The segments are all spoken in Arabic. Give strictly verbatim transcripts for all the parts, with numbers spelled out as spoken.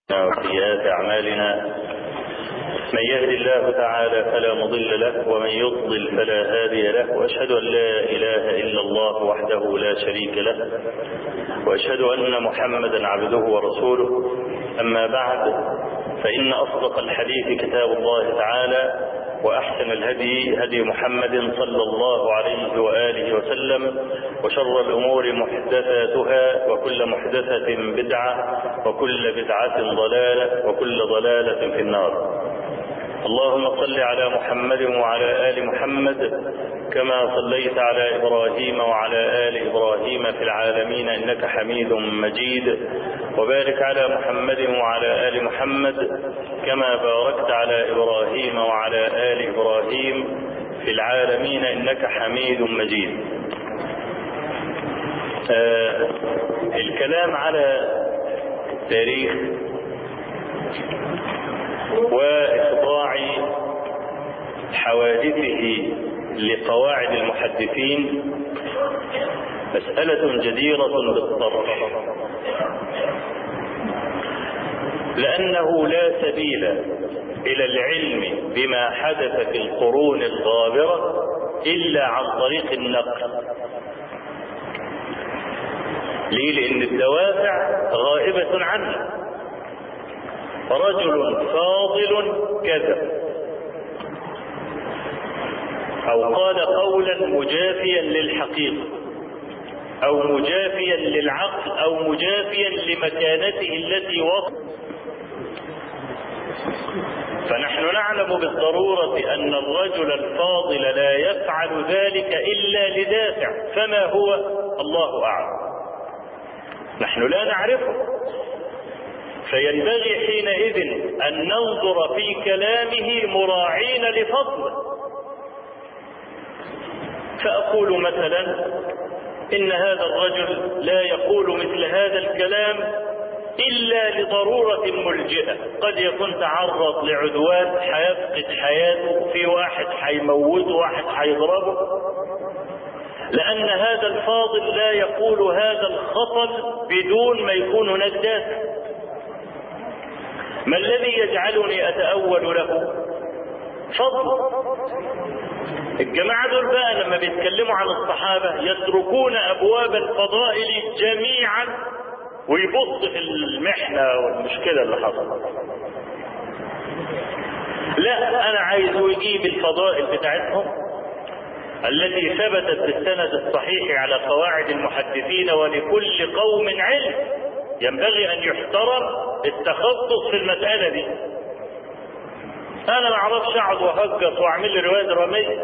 وسيئات أعمالنا من يهد الله تعالى فلا مضل له ومن يضلل فلا هادي له، وأشهد أن لا إله إلا الله وحده لا شريك له، وأشهد أن محمدا عبده ورسوله. أما بعد، فإن أصدق الحديث كتاب الله تعالى، وأحسن الهدي هدي محمد صلى الله عليه وآله وسلم، وشر الأمور محدثاتها، وكل محدثة بدعة، وكل بدعة ضلالة، وكل ضلالة في النار. اللهم صل على محمد وعلى آل محمد كما صليت على إبراهيم وعلى آل إبراهيم في العالمين إنك حميد مجيد، وبارك على محمد وعلى آل محمد كما باركت على إبراهيم وعلى آل إبراهيم في العالمين إنك حميد مجيد. آه الكلام على تاريخ وإخضاع حوادثه لقواعد المحدثين مسألة جديرة بالطرح، لأنه لا سبيل إلى العلم بما حدث في القرون الغابرة إلا عن طريق النقل. ليه؟ لأن الدوافع غائبة عنه. رجل فاضل كذب، أو قال قولا مجافيا للحقيقة، أو مجافيا للعقل، أو مجافيا لمكانته التي وصل. فنحن نعلم بالضرورة أن الرجل الفاضل لا يفعل ذلك إلا لدافع، فما هو؟ الله أعلم، نحن لا نعرفه. فينبغي حينئذ أن ننظر في كلامه مراعين لفضله. فأقول مثلا إن هذا الرجل لا يقول مثل هذا الكلام إلا لضرورة ملجئة، قد يكون تعرض لعدوان حيفقد حياته، في واحد حيموته، واحد حيضربه، لأن هذا الفاضل لا يقول هذا الخطل بدون ما يكون هناك دافع. ما الذي يجعلني أتأول له؟ فضل. الجماعة دول بقى لما بيتكلموا عن الصحابة يتركون أبواب الفضائل جميعا ويبص في المحنة والمشكلة اللي حصلت. لا، أنا عايز يجيب الفضائل بتاعتهم التي ثبتت بالسند الصحيح على قواعد المحدثين، ولكل قوم علم، ينبغي أن يحترم التخصص في المسألة دي. أنا ما أعرفش أقعد وأهجص وأعمل لي رواية درامية،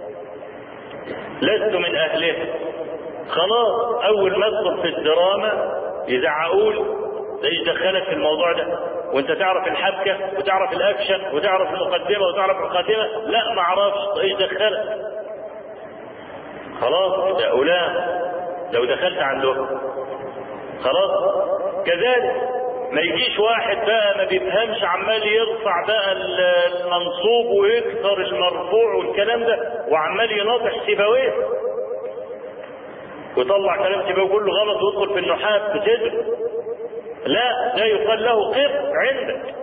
لست من أهلها. خلاص، أول ما أدخل في الدراما يزعقول ده إيش دخلك في الموضوع ده، وأنت تعرف الحبكة وتعرف الأكشن وتعرف المقدمة وتعرف الخاتمة. لا، ما أعرفش إيش دخلك. خلاص، ده أولاد لو دخلت عندهم خلاص. كذلك ما يجيش واحد بقى ما بيفهمش عمال يرفع بقى المنصوب ويكسر المرفوع والكلام ده، وعمال يناطح سيبويه ويطلع كلام سيبويه كله غلط ويدخل في النحاس بصدر. لا، ده يقال له قف عندك.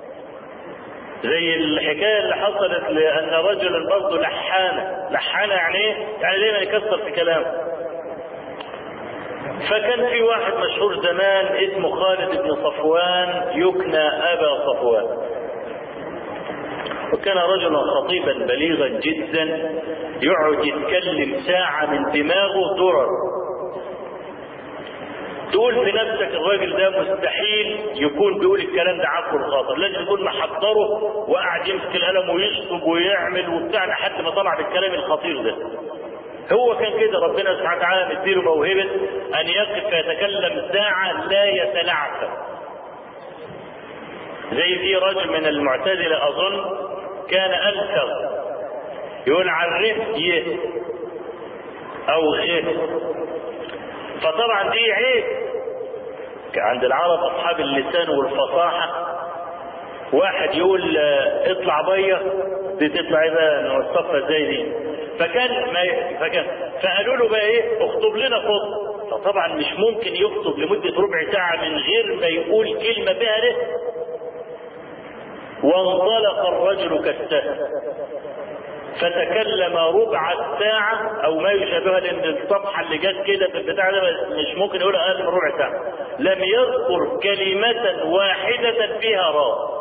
زي الحكايه اللي حصلت لان رجلا برضه لحانه. لحانه يعني ايه؟ يعني دايما يكسر في كلامه. فكان في واحد مشهور زمان اسمه خالد بن صفوان يكنى أبا صفوان، وكان رجلا خطيبا بليغا جدا، يقعد يتكلم ساعة من دماغه درر. تقول في نفسك الراجل ده مستحيل يكون بيقول الكلام ده عقله الخاطر، لازم يكون محضره وقاعد يمسك القلم ويشطب ويعمل وبتاع لحد ما طلع بالكلام الخطير ده. هو كان كده، ربنا سبحانه وتعالى مديله موهبة أن يقف فيتكلم ساعة لا يتلعثم. زي في رجل من المعتزلة أظن كان ألفظ، يقول عرف يه أو غيه، فطبعا دي عيب عند العرب أصحاب اللسان والفصاحة. واحد يقول اطلع بيا، دي تطلع ايه بقى نوصفها ازاي دي؟ فكان ما فكان فقالوا له بقى ايه، اخطب لنا خطبه. فطبعا مش ممكن يخطب لمدة ربع ساعة من غير ما يقول كلمة بها رزق. وانطلق الرجل كالسهم فتكلم ربع الساعة أو ما يشابهها، لأن الصفحة اللي جت كده في البتاع ده مش ممكن يقول أقل من ربع ساعة. لم يذكر كلمة واحدة فيها راء.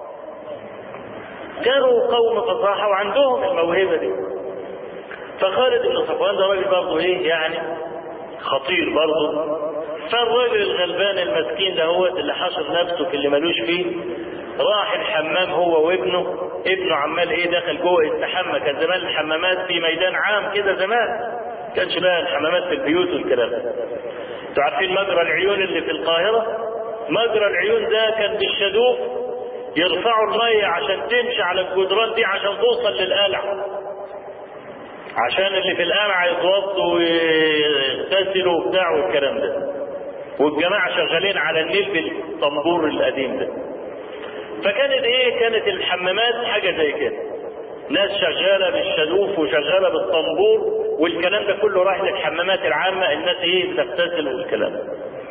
كانوا قوم فصاحة وعندهم الموهبة دي. فخالد بن صفوان ده راجل برضه إيه يعني خطير برضه. فالراجل الغلبان المسكين ده هو اللي حشر نفسه في اللي ملوش فيه، راح الحمام هو وابنه. ابنه عمال ايه داخل جوه يستحمى. كان زمان الحمامات في ميدان عام كده زمان، كانش بقى الحمامات في البيوت والكلام ده. انتوا عارفين مجرى العيون اللي في القاهره؟ مجرى العيون ده كان بالشدوف يرفعوا الميه عشان تمشي على الجدران دي عشان توصل للقلعه، عشان اللي في القلعه يتوضوا ويغتسلوا وبتاع والكلام ده. والجماعه شغالين على النيل بالطنبور القديم ده. فكانت ايه كانت الحمامات حاجه زي كده، ناس شغاله بالشدوف وشغاله بالطنبور والكلام ده كله رايح للحمامات العامه، الناس ايه بتغتسل والكلام ده.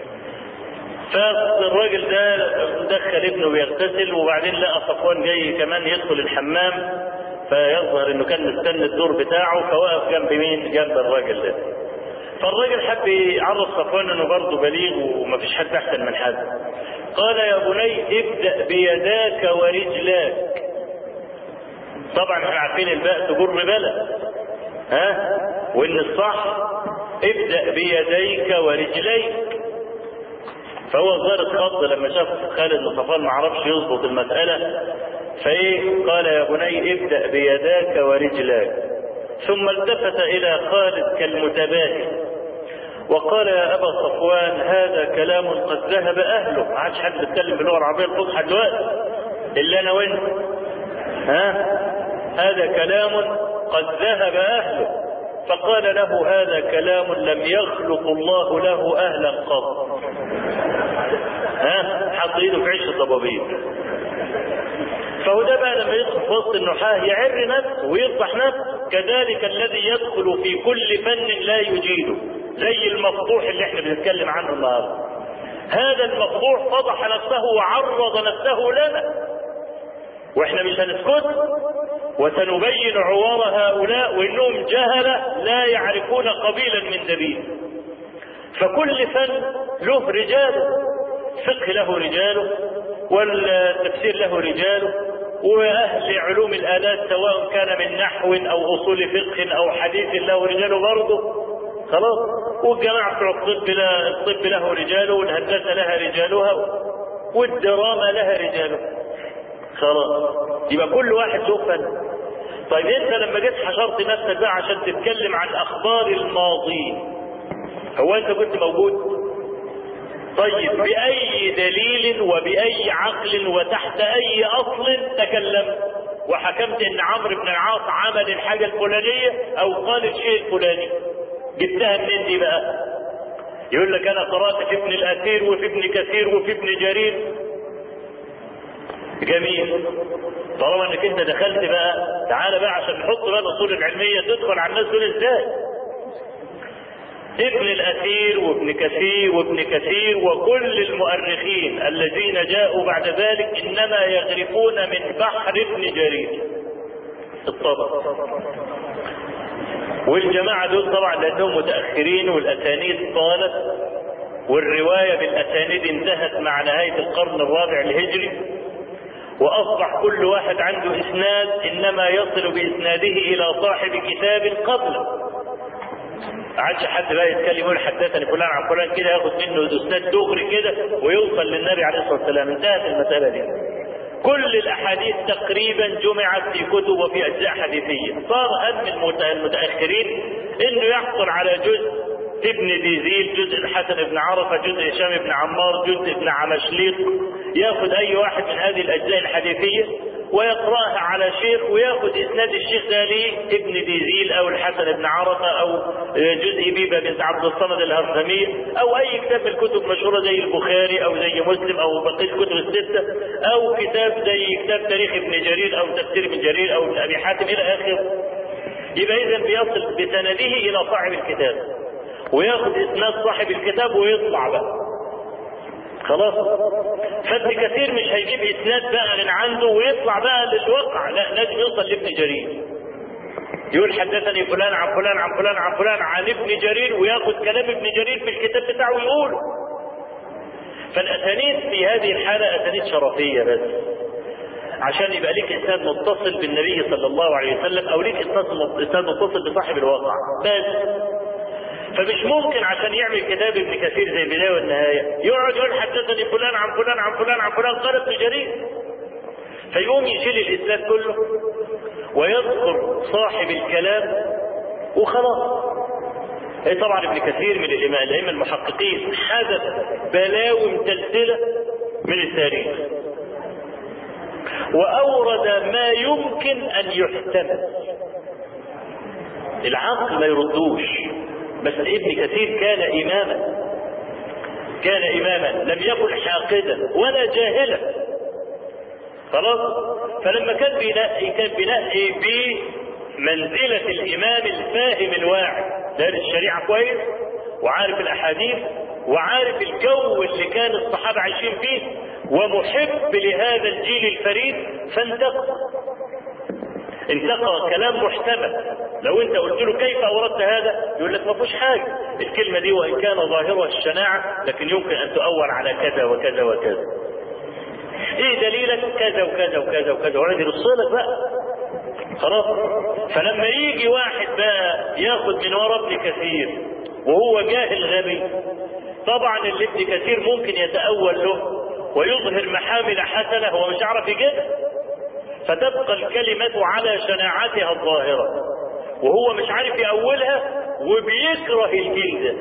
فالراجل ده دخل ابنه بيغتسل، وبعدين لقى صفوان جاي كمان يدخل الحمام، فيظهر انه كان مستني الدور بتاعه، فوقف جنب مين؟ جنب الراجل ده. فالراجل حب يعرف صفوان انه برضه بليغ ومفيش حد احسن من حد. قال يا بني ابدأ بيداك ورجلاك. طبعا احنا عارفين الباء تجر بلد، ها، وان الصح ابدأ بيديك ورجليك. فهو ظهر اتخض لما شاف خالد بن صفوان ما عرفش يظبط المسألة، فايه قال يا بني ابدأ بيداك ورجلاك. ثم التفت الى خالد كالمتباهي وقال يا ابا صفوان هذا كلام قد ذهب اهله. ما عادش حد بيتكلم باللغه العربيه الفصحى دلوقتي الا انا وانت، ها، هذا كلام قد ذهب اهله. فقال له هذا كلام لم يخلق الله له اهلا قط. ها، حط ايده في عش الضبابيل. فهو ده بقى لما يدخل في وسط النحاة يعر نفسه ويفضح نفسه. كذلك الذي يدخل في كل فن لا يجيده، زي المفضوح اللي احنا بنتكلم عنه النهارده. هذا المفضوح فضح نفسه وعرض نفسه لنا، واحنا مش هنسكت، وسنبين عوار هؤلاء وانهم جهله لا يعرفون قبيلا من دبيب. فكل فن له رجاله، الفقه له رجاله، والتفسير له رجاله، واهل علوم الالات سواء كان من نحو او اصول فقه او حديث له رجاله برضه، خلاص. والجماعه بتوع الطب لا الطب له رجاله، والهندسه لها رجالها، والدراما لها رجاله، خلاص. يبقى كل واحد له فن. طيب انت لما جيت حشرت نفسك بقى عشان تتكلم عن اخبار الماضي، هو انت كنت موجود؟ طيب بأي دليل وبأي عقل وتحت أي أصل تكلمت وحكمت إن عمرو بن العاص عمل الحاجة الفلانية أو قال الشيء الفلاني؟ جبتها منين دي بقى؟ يقول لك أنا قرأت في ابن الأثير وفي ابن كثير وفي ابن جرير. جميل. طالما انك انت دخلت بقى، تعالى بقى عشان نحط بقى الأصول العلمية تدخل على الناس دول ازاي؟ ابن الأثير وابن كثير وابن كثير وكل المؤرخين الذين جاءوا بعد ذلك إنما يغرفون من بحر ابن جرير الطبق. والجماعة دول طبعا لأنهم متأخرين والأسانيد طالت، والرواية بالأسانيد انتهت مع نهاية القرن الرابع الهجري، وأصبح كل واحد عنده إسناد إنما يصل بإسناده إلى صاحب كتاب قبله. ما عادش حد بقى يتكلم يقول حدثني فلان عن فلان كده ياخد منه اسناد دغري كده ويوصل للنبي عليه الصلاه والسلام. انتهت المساله دي. كل الاحاديث تقريبا جمعت في كتب وفي اجزاء حديثيه. صار هم المتاخرين انه يحصل على جزء ابن ديزيل، جزء الحسن بن عرفه، جزء هشام بن عمار، جزء ابن عمشليق، ياخذ اي واحد من هذه الاجزاء الحديثيه ويقرأها على شيخ وياخذ اسناد الشيخ ده ليه ابن ديزيل او الحسن بن عرفه او جزء بيبه بنت عبد الصمد الهرثميه او اي كتاب من الكتب المشهوره زي البخاري او زي مسلم او بقيه الكتب السته، او كتاب زي كتاب تاريخ ابن جرير او تفسير ابن جرير او ابن ابي حاتم الى اخره. يبقى اذا بيصل بسنده الى صاحب الكتاب. وياخد اسناد صاحب الكتاب ويطلع بقى خلاص. فابن كثير مش هيجيب اسناد بقى من عنده ويطلع بقى للواقع، لا، لازم يوصل لابن جرير، يقول حدثني فلان عن فلان عن فلان عن فلان عن ابن جرير، وياخد كلام ابن جرير في الكتاب بتاعه ويقوله. فالاسانيد في هذه الحاله اسانيد شرفيه بس عشان يبقى ليك اسناد متصل بالنبي صلى الله عليه وسلم، او ليك اسناد متصل بصاحب الواقع بس. فمش ممكن عشان يعمل كتاب ابن كثير زي البدايه والنهايه يقعد يقول حدثني فلان عن فلان عن فلان عن فلان قال ابن جرير، فيقوم يشيل الاسناد كله ويذكر صاحب الكلام وخلاص. ايه طبعا ابن كثير من الائمه الائمه المحققين حدث بلاوي متلتله من التاريخ، واورد ما يمكن ان يحتمل، العقل ما يردوش. بس ابن كثير كان اماما، كان اماما لم يكن حاقدا ولا جاهلا خلاص. فلما كان بينقي كان بينقي بمنزله الامام الفاهم الواعي، دارس الشريعه كويس وعارف الاحاديث وعارف الجو اللي كان الصحابه عايشين فيه ومحب لهذا الجيل الفريد، فانتقى انتقى كلام محتمل. لو انت قلت له كيف اوردت هذا يقول لك ما فيهوش حاجه، الكلمه دي وان كان ظاهرها الشناعه لكن يمكن ان تؤول على كذا وكذا وكذا. ايه دليلك؟ كذا وكذا وكذا وكذا، وعندي يرصلك بقى خلاص. فلما يجي واحد بقى ياخد من ورا ابن كثير وهو جاهل غبي، طبعا اللي ابن كثير ممكن يتأول له ويظهر محامل حسنه هو مش عارف يجيبها، فتبقى الكلمة على شناعتها الظاهرة وهو مش عارف يأولها وبيكره الجلد.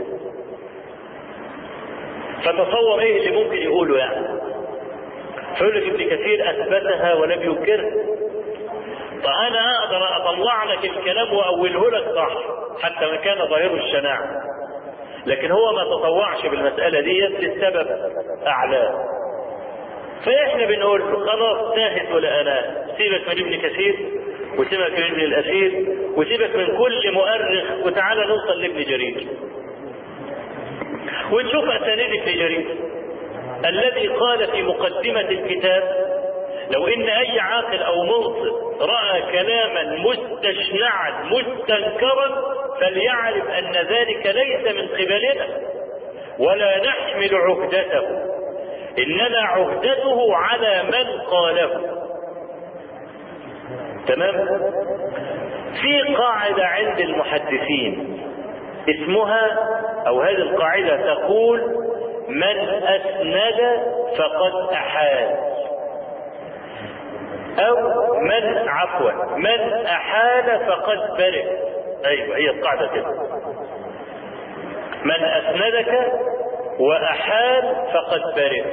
فتصور ايه اللي ممكن يقوله يعني. فيقول لك ابن كثير اثبتها ولم ينكرها. فانا اقدر اطلع لك الكلام واوله لك صح حتى وان كان ظاهره الشناعة، لكن هو ما تطوعش بالمسألة دي للسبب اعلاه. فاحنا بنقول له خلاص تاهت ولا انا، سيبك من ابن كثير وسيبك من ابن الاثير وسيبك من كل مؤرخ وتعالى نوصل لابن جرير ونشوف اسانيد ابن جرير الذي قال في مقدمة الكتاب: لو ان اي عاقل او منصف رأى كلاما مستشنعا مستنكرا فليعرف ان ذلك ليس من قبلنا ولا نحمل عهدته، انما عهدته على من قاله. تمام؟ في قاعدة عند المحدثين اسمها، او هذه القاعدة تقول: من اسند فقد احال، او من عفوا من احال فقد برئ. ايوه هي القاعدة كده، من اسندك واحال فقد برئ،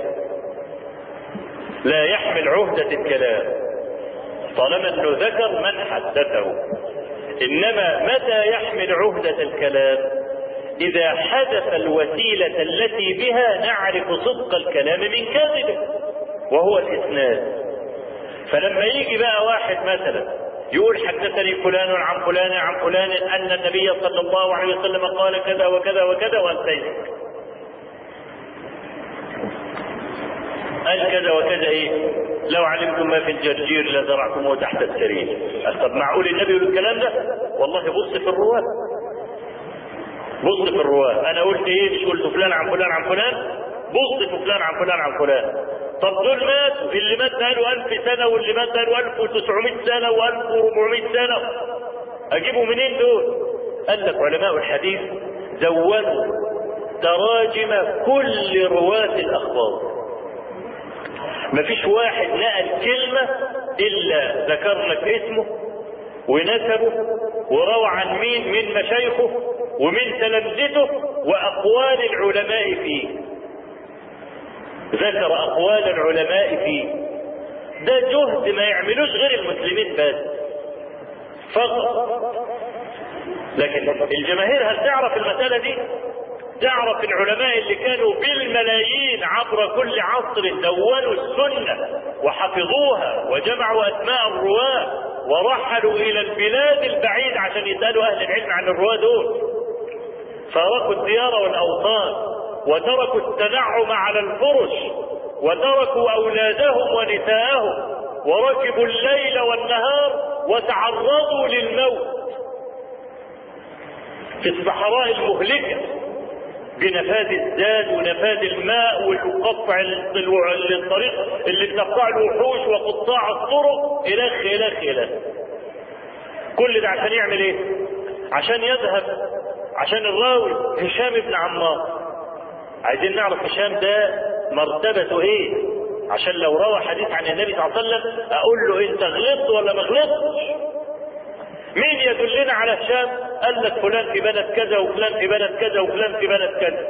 لا يحمل عهدة الكلام طالما انه ذكر من حدثه. انما متى يحمل عهدة الكلام؟ اذا حدث الوسيلة التي بها نعرف صدق الكلام من كذبه وهو الاسناد. فلما يجي بقى واحد مثلا يقول حدثني فلان عن فلان عن فلان ان النبي صلى الله عليه وسلم قال كذا وكذا وكذا وانتهى، قال كذا وكذا ايه؟ لو علمتم ما في الجرجير لزرعتموه تحت السرير. طب معقول النبي يقول الكلام ده؟ والله بص في الرواه، بص في الرواه. انا قلت ايه؟ مش قلت فلان عن فلان عن فلان؟ بص في فلان عن فلان عن فلان. طب دول ماتوا، اللي مات بقاله ألف سنة واللي مات بقاله ألف وتسعمائة سنة وألف وأربعمائة سنة، اجيبوا منين دول؟ قال لك علماء الحديث دونوا تراجم كل رواة الاخبار، مفيش واحد نقل كلمة الا ذكر لك اسمه ونسبه وروى عن مين من مشايخه ومن تلامذته واقوال العلماء فيه، ذكر اقوال العلماء فيه. ده جهد ما يعملوش غير المسلمين بس فقط. لكن الجماهير هل تعرف المسألة دي؟ تعرف العلماء اللي كانوا بالملايين عبر كل عصر دونوا السنة وحفظوها وجمعوا اسماء الرواة ورحلوا الى البلاد البعيدة عشان يسألوا اهل العلم عن الرواة دول. فارقوا الديار والأوطان وتركوا التنعم على الفرش وتركوا أولادهم ونساءهم وركبوا الليل والنهار وتعرضوا للموت في الصحراء المهلكة بنفاذ الزاد ونفاذ الماء وقطع الطريق اللي بتقطع الوحوش وقطاع الطرق إلخ إلخ إلخ. كل ده عشان يعمل ايه؟ عشان يذهب، عشان الراوي هشام بن عمار. عايزين نعرف هشام ده مرتبته ايه، عشان لو روى حديث عن النبي صلى الله عليه وسلم اقول له انت غلطت ولا ما غلطتش. مين يدلنا على هشام؟ قال لك فلان في بلد كذا وفلان في بلد كذا وفلان في بلد كذا.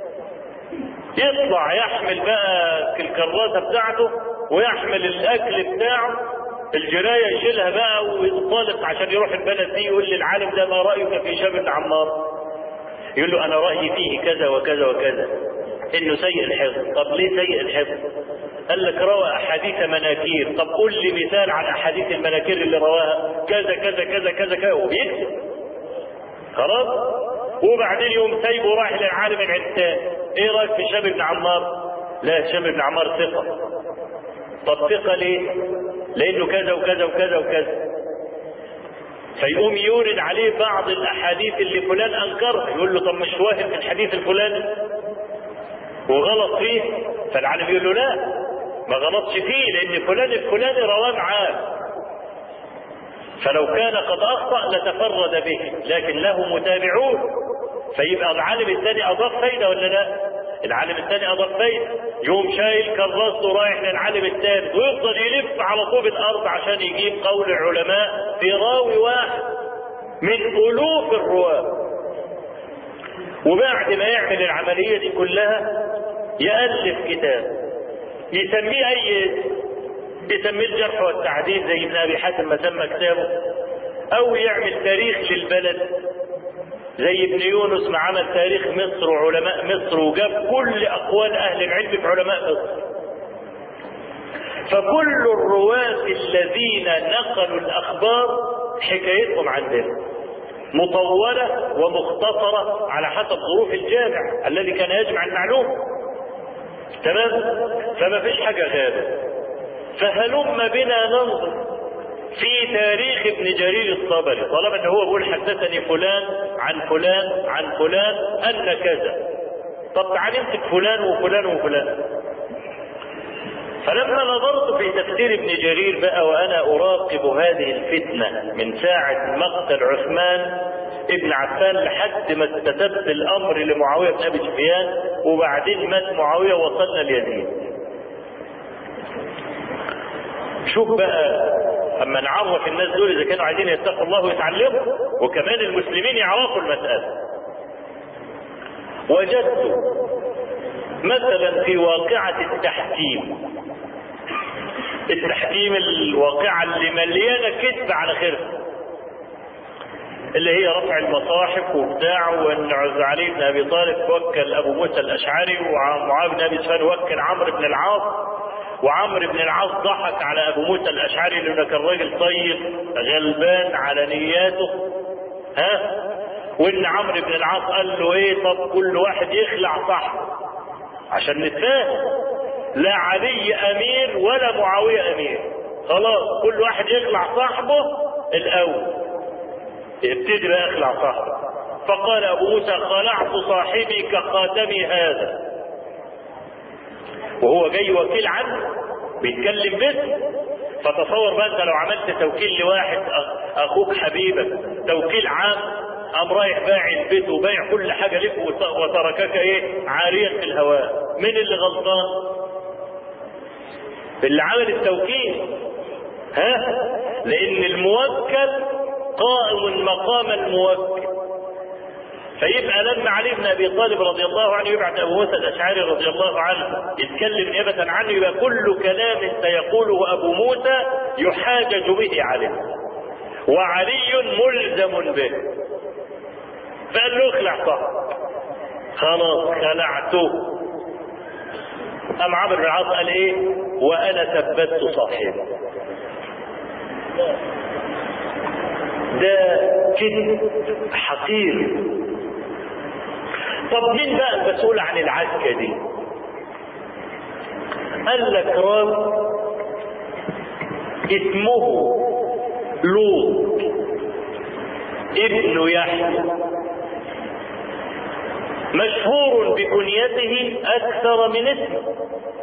يطلع يحمل بقى الكراسه بتاعته ويحمل الاكل بتاعه، الجرايه يشيلها بقى وينطلق عشان يروح البلد دي، يقول للعالم ده ما رايك في هشام بن عمار؟ يقول له انا رايي فيه كذا وكذا وكذا، انه سيء الحفظ. طب ليه سيء الحفظ؟ قال لك روى احاديث مناكير. طب قل لي مثال عن احاديث المناكير اللي رواها، كذا كذا كذا كذا كذا، وبيكتب خلاص. وبعدين يوم سايبه رايح للعالم العتاب، ايه رايك في هشام بن عمار؟ لا، هشام بن عمار ثقه. طب ثقه ليه؟ لانه كذا وكذا وكذا وكذا. فيقوم يورد عليه بعض الاحاديث اللي فلان انكرها، يقول له طب مش واهم في الحديث الفلاني وغلط فيه؟ فالعالم يقول له لا، ما غلطش فيه لان فلان الفلاني رواه معاه، فلو كان قد اخطا لتفرد به، لكن له متابعون. فيبقى العالم الثاني اضاف فايده ولا لا؟ العالم الثاني اضاف فايده، يوم شايل كراسته رايح للعالم الثالث ويفضل يلف على طوب الارض عشان يجيب قول العلماء في راوي واحد من الوف الرواه. وبعد ما يعمل العمليه دي كلها يالف كتاب يسميه اي اسم، يسميه الجرح والتعديل زي ابن ابي حاتم ما سمى كتابه، او يعمل تاريخ للبلد زي ابن يونس ما عمل تاريخ مصر وعلماء مصر وجاب كل اقوال اهل العلم في علماء مصر. فكل الرواة الذين نقلوا الاخبار حكايتهم عندنا مطولة ومختصرة على حسب ظروف الجامع الذي كان يجمع المعلومة. تمام؟ فما فيش حاجة غابة. فهلم بنا ننظر في تاريخ ابن جرير الطبري، طالما ان هو بيقول حدثني فلان عن فلان عن فلان ان كذا. طب تعال نمسك فلان وفلان وفلان. فلما نظرت في تفسير ابن جرير بقى وانا اراقب هذه الفتنه من ساعه مقتل عثمان ابن عفان لحد ما استتب الامر لمعاويه بن ابي سفيان، وبعدين مات معاويه وصلنا ليزيد. شوف بقى اما نعرف الناس دول اذا كانوا عايزين يتقوا الله ويتعلموا، وكمان المسلمين يعرفوا المساله. وجدت مثلا في واقعه التحكيم، التحكيم الواقعه اللي مليانه كذب على خيرها، اللي هي رفع المصاحف وبتاع، وان علي بن ابي طالب وكل ابو موسى الاشعري ومعاويه بن ابي سفيان وكل عمرو بن العاص، وعمرو بن العاص ضحك على ابو موسى الاشعري لانه كان راجل طيب غلبان على نياته، ها، وان عمرو بن العاص قال له ايه، طب كل واحد يخلع صاحبه عشان نتفاهم، لا علي امير ولا معاويه امير، خلاص كل واحد يخلع صاحبه الاول، يبتدي بقى يخلع صاحبه. فقال ابو موسى خلعت صاحبي كخاتمي هذا، وهو جاي وكيل عنه بيتكلم باسم. فتصور بقى انت لو عملت توكيل لواحد اخوك حبيبك توكيل عام، قام رايح بايع البيت وبايع كل حاجه لك وتركك ايه عاريا في الهواء، مين اللي غلطان؟ اللي عمل التوكيل، ها، لان الموكل قائم مقام الموكل. فيبقى لما علي بن ابي طالب رضي الله عنه يبعث ابو موسى الاشعري رضي الله عنه يتكلم نيابه عنه، يبقى كل كلام سيقوله ابو موسى يحاجج به عليه، وعلي ملزم به. فقال له اخلع صاحبك، خلاص خلعته. قام عمرو بن العاص قال ايه؟ وانا ثبت صاحبي. ده كذب حقير طب مين بقى المسؤول عن العسكة دي؟ قال لك راجل اسمه لوط ابن يحيى، مشهور بكنيته أكثر من اسمه،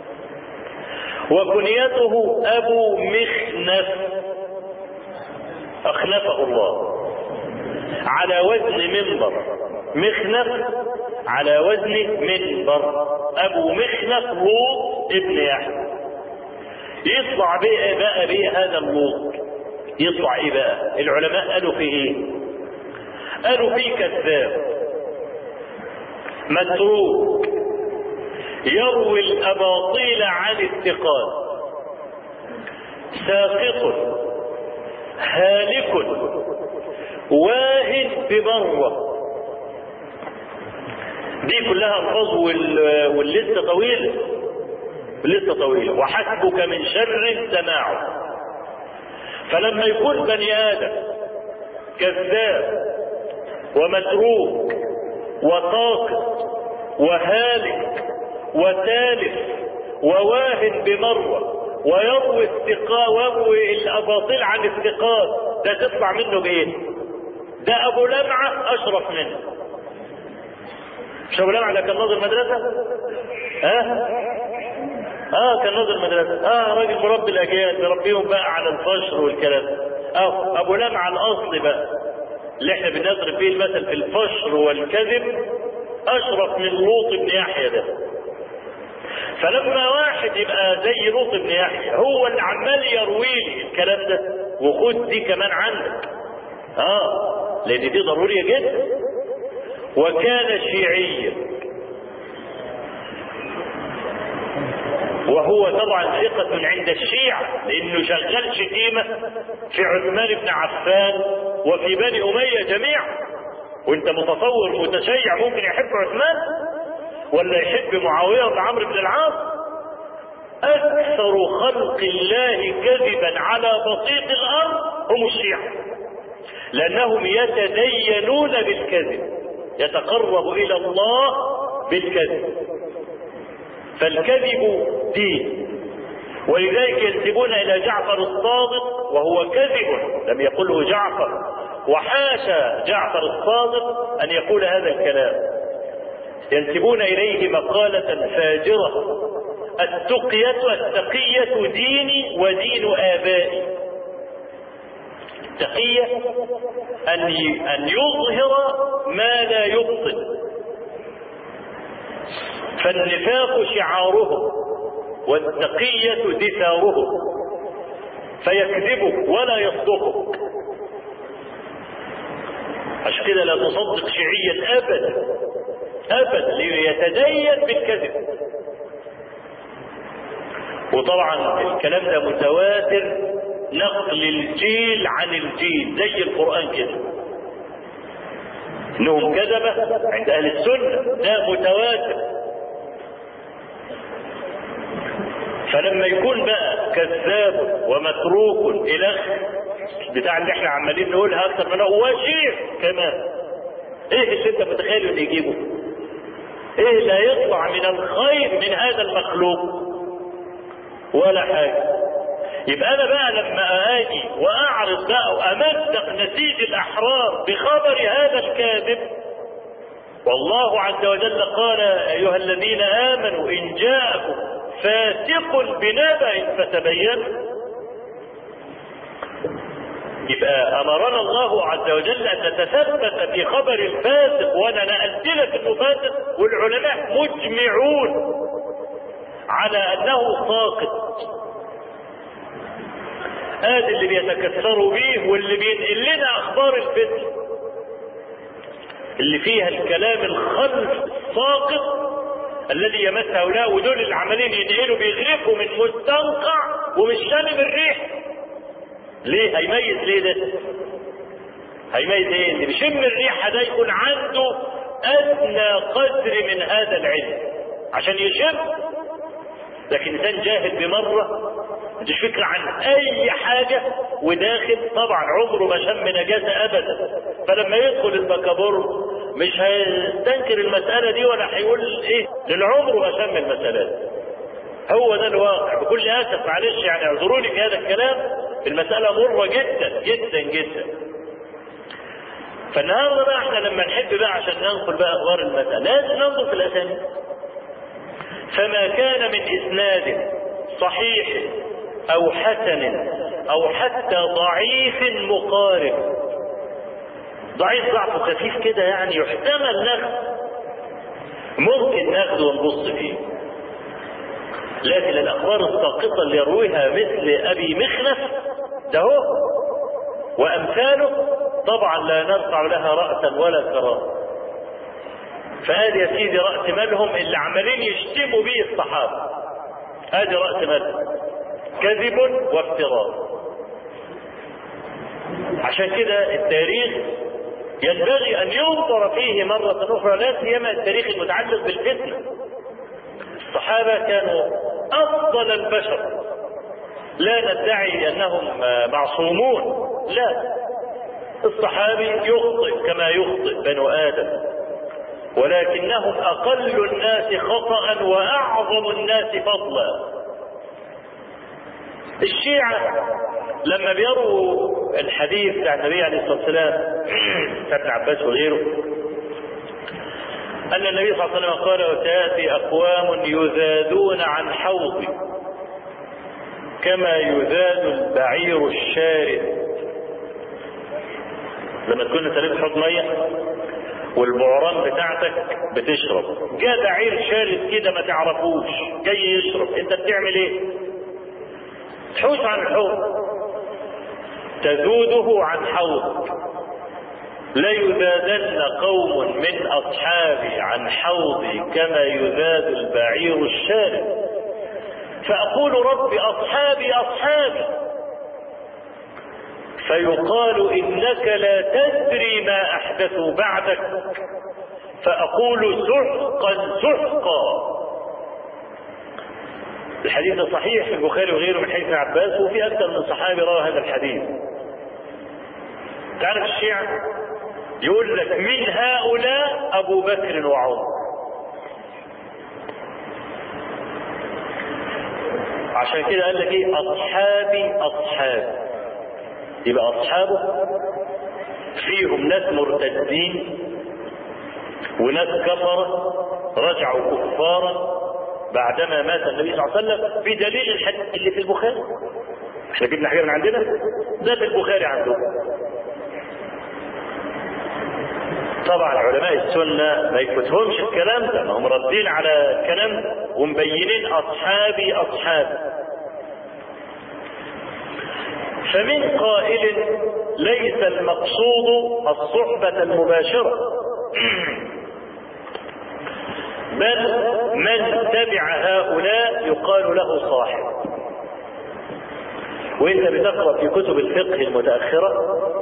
وكنيته أبو مخنف، أخنفه الله، على وزن منبر. مخنف على وزن منبر. أبو مخنف لوط ابن يحيى. يطلع بقى بقى بيه هذا اللوط، يطلع ايه بقى؟ العلماء قالوا فيه ايه؟ قالوا فيه كذاب، متروك، يروي الاباطيل عن الثقات، ساقط، هالك، واهن بمروه. دي كلها الفاظ واللسته طويله، لسه طويلة. وحسبك من شر سماعه. فلما يكون بني آدم كذاب ومتروك وطاقط وهالك وتالف وواهن بمروة ويروي الثقات ويروي الأباطيل عن الثقات، ده تطلع منه بإيه؟ ده أبو لمعة أشرف منه. مش أبو لمعة ده كان ناظر مدرسة؟ ها؟ اه كان ناظر مدرسة، اه راجل مربي الاجيال بيربيهم بقى على الفشر والكلام. اه ابو لمعة الاصل بقى اللي احنا بنضرب فيه المثل في الفشر والكذب اشرف من لوط بن يحيى ده. فلما واحد يبقى زي لوط بن يحيى هو اللي عمال يروي لي الكلام ده، وخد دي كمان عندك، اه لان دي ضرورية جدا. وكان شيعيا، وهو طبعا ثقة من عند الشيعة لانه شغال شتيمة في عثمان بن عفان وفي بني امية جميعا. وانت متصور متشيع ممكن يحب عثمان ولا يحب معاوية بن عمرو بن العاص؟ اكثر خلق الله كذبا على بسيط الارض هم الشيعة، لانهم يتدينون بالكذب، يتقرب الى الله بالكذب، فالكذب دين. ولذلك ينسبون الى جعفر الصادق وهو كذب لم يقله جعفر، وحاشا جعفر الصادق ان يقول هذا الكلام. ينسبون اليه مقالة فاجرة: التقية التقية ديني ودين آبائي. التقية ان ان يظهر ما لا يبطن، فالنفاق شعارهم والتقية دثارهم، فيكذبك ولا يصدقك. عشان كده لا تصدق شيعيا ابدا ابدا، ليتدين بالكذب. وطبعا الكلام ده متواتر، نقل الجيل عن الجيل زي القرآن كده، انهم كذبة عند اهل السنة، ده متواتر. فلما يكون بقى كذاب ومتروك الى بتاع اللي احنا عمالين نقولها اكتر منه، وشيخ كمان، ايه اللي انت متخيل ان يجيبه؟ ايه اللي هيطلع من الخير من هذا المخلوق؟ ولا حاجة. يبقى انا بقى لما اجي واعرض بقى وامزق نسيج الاحرار بخبر هذا الكاذب، والله عز وجل قال: ايها الذين امنوا ان جاءكم فاسق بنبأ فتبينوا. يبقى امرنا الله عز وجل ان نتثبت في خبر الفاسق، وانا نقلت لك انه فاسق والعلماء مجمعون على انه ساقط. هذا اللي بيتكثروا به واللي بينقل لنا اخبار الفتن اللي فيها الكلام الخلف الساقط الذي يمس هؤلاء، ودول اللي عمالين ينقلوا بيغرقوا من مستنقع ومش شامم الريح. ليه؟ هيميز ليه ده؟ هيميز ايه؟ اللي بيشم الريحه ده يكون عنده ادنى قدر من هذا العلم عشان يشم. لكن انسان جاهل بمره ما عندوش فكره عن اي حاجه وداخل طبعا عمره ما شم نجاسه ابدا، فلما يدخل البكابور مش هيستنكر المسألة دي ولا هيقول ايه للعمر ما سمى المسألة. هو ده الواقع بكل اسف، معلش يعني اعذروني في هذا الكلام، المسألة مرة جدا جدا جدا. فالنهارده بقى احنا لما نحب بقى عشان ننقل بقى اخبار المسألة لازم ننظر في الاسانيد. فما كان من اسناد صحيح او حسن او حتى ضعيف مقارب، ضعيف ضعف خفيف كده يعني يحتمل ناخذ، ممكن ناخذه ونبص فيه، لكن الاخبار الساقطه اللي يرويها مثل ابي مخنف ده هو وامثاله طبعا لا نرفع لها راسا ولا كرامه. فهذه يا سيدي راس مالهم اللي عمالين يشتموا به الصحابه، هذه راس مالهم، كذب وافتراء. عشان كده التاريخ ينبغي ان ينظر فيه مرة اخرى، لا سيما التاريخ المتعلق بالفتنة. الصحابة كانوا افضل البشر، لا ندعي انهم معصومون، لا، الصحابي يخطئ كما يخطئ بنو ادم، ولكنهم اقل الناس خطأ واعظم الناس فضلا. الشيعة لما بيروا الحديث بتاع النبي عليه الصلاة والسلام ابن عباس وغيره أن النبي صلى الله عليه وسلم قال: وسيأتي أقوام يذادون عن حوضي كما يذاد البعير الشارد. لما تكون انت لابس حوض ميه والبعران بتاعتك بتشرب، جاء بعير شارد كده ما تعرفوش جاي يشرب، انت بتعمل ايه؟ تحوش عن الحوض، تذوده عن حوض. ليذادن قوم من أصحابي عن حوضي كما يذاد البعير الشارد، فأقول رب أصحابي أصحابي، فيقال إنك لا تدري ما أحدثوا بعدك، فأقول سحقا سحقا. الحديث صحيح في البخاري وغيره من حديث عباس، وفي أكثر من صحابي روى هذا الحديث. تعرف الشيعة يقول لك من هؤلاء أبو بكر وعمر، عشان كده قال لك ايه؟ أصحابي أصحابي، يبقى أصحابه فيهم ناس مرتدين وناس كفرة رجعوا كفارا بعدما مات النبي صلى الله عليه وسلم، بدليل الحديث اللي في البخاري. احنا جبنا حاجة من عندنا، ده في البخاري عندهم. طبعا علماء السنة ما يفوتهمش الكلام ده، ما هم ردين على الكلام ومبينين أصحابي أصحابي. فمن قائل ليس المقصود الصحبة المباشرة، بل من تبع هؤلاء يقال له صاحب. وانت بتقرأ في كتب الفقه المتأخرة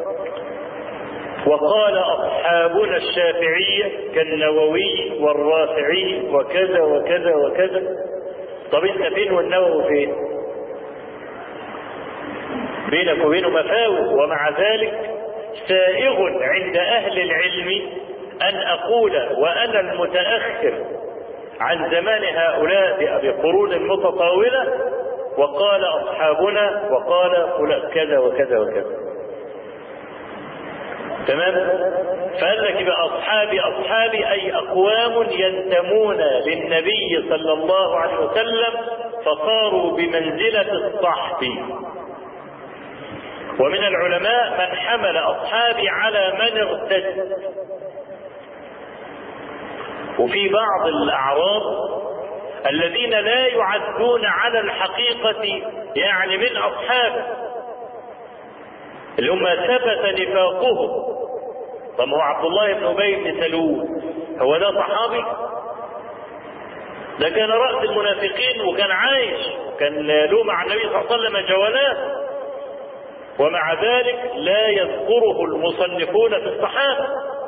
وقال أصحابنا الشافعية كالنووي والرافعي وكذا وكذا وكذا. طب انت فين والنووي فين؟ بينك وبينه مفاوت. ومع ذلك سائغ عند أهل العلم أن أقول وأنا المتأخر عن زمان هؤلاء بقرون متطاولة وقال أصحابنا وقال فلان كذا وكذا وكذا. تمام؟ فقال لك يبقى أصحابي أصحابي أي أقوام ينتمون للنبي صلى الله عليه وسلم فصاروا بمنزلة الصحب. ومن العلماء من حمل أصحابي على من ارتد. وفي بعض الأعراب الذين لا يعدون على الحقيقة يعني من أصحابه اللي هم ثبت نفاقهم. طب هو عبد الله بن أبي بن سلول هو ده صحابي؟ ده كان رأس المنافقين وكان عايش، كان له مع النبي صلى الله عليه وسلم جولات، ومع ذلك لا يذكره المصنفون في الصحابة.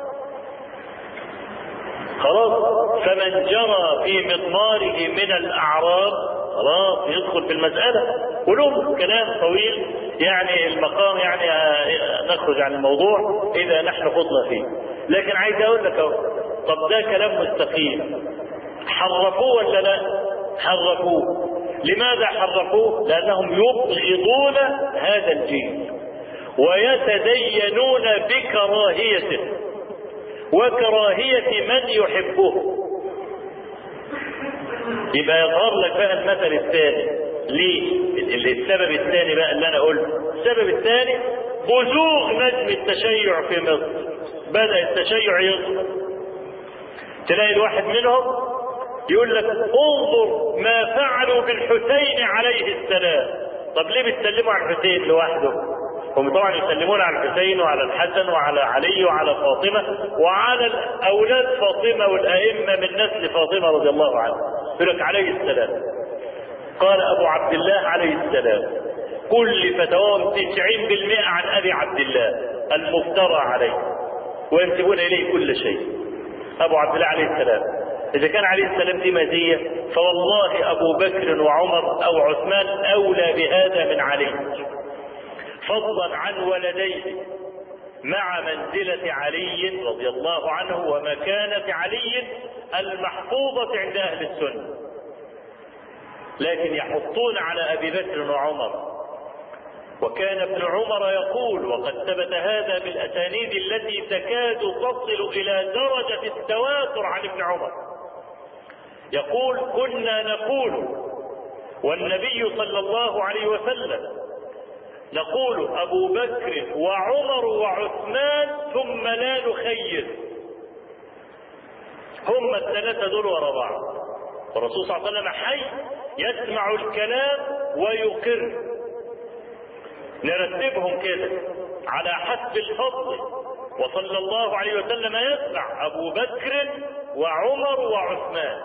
خلاص، فمن جرى في مضماره من الأعراب خلاص يدخل في المسألة. ولهم كلام طويل يعني المقام يعني نخرج عن الموضوع إذا نحن خضنا فيه. لكن عايز اقول لك اهو، طب ده كلام مستقيم، حرفوه ولا لا؟ حرفوه. لماذا حرفوه؟ لانهم يبغضون هذا الجيل ويتدينون بكراهيته وكراهية من يحبه. يبقى يظهر لك بقى المثل الثاني. ليه؟ السبب الثاني بقى اللي انا قلته، السبب الثاني بزوغ نجم التشيع في مصر. بدأ التشيع يظهر، تلاقي الواحد منهم يقول لك انظر ما فعلوا بالحسين عليه السلام. طب ليه بتسلموا على الحسين لوحده؟ هم طبعا يسلمون على الحسين وعلى الحسن وعلى علي وعلى فاطمة وعلى أولاد فاطمة والأئمة من نسل فاطمة رضي الله عنها. يقول لك عليه السلام. قال أبو عبد الله عليه السلام كل فتواهم تسعين بالمئة عن أبي عبد الله المفترى عليه وينسبون إليه كل شيء. أبو عبد الله عليه السلام. إذا كان عليه السلام دي مزية، فوالله أبو بكر وعمر أو عثمان أولى بهذا من علي، فضلا عن ولديه، مع منزلة علي رضي الله عنه ومكانة علي المحفوظة عند أهل السنة. لكن يحطون على أبي بكر وعمر. وكان ابن عمر يقول، وقد ثبت هذا بالأسانيد التي تكاد تصل إلى درجة التواتر عن ابن عمر، يقول كنا نقول والنبي صلى الله عليه وسلم نقول أبو بكر وعمر وعثمان ثم لا نخير. هم الثلاثة دول ورا بعض، والرسول صلى الله عليه وسلم حي يسمع الكلام ويقر. نرتبهم كده على حسب الفضل، وصلى الله عليه وسلم يسمع أبو بكر وعمر وعثمان.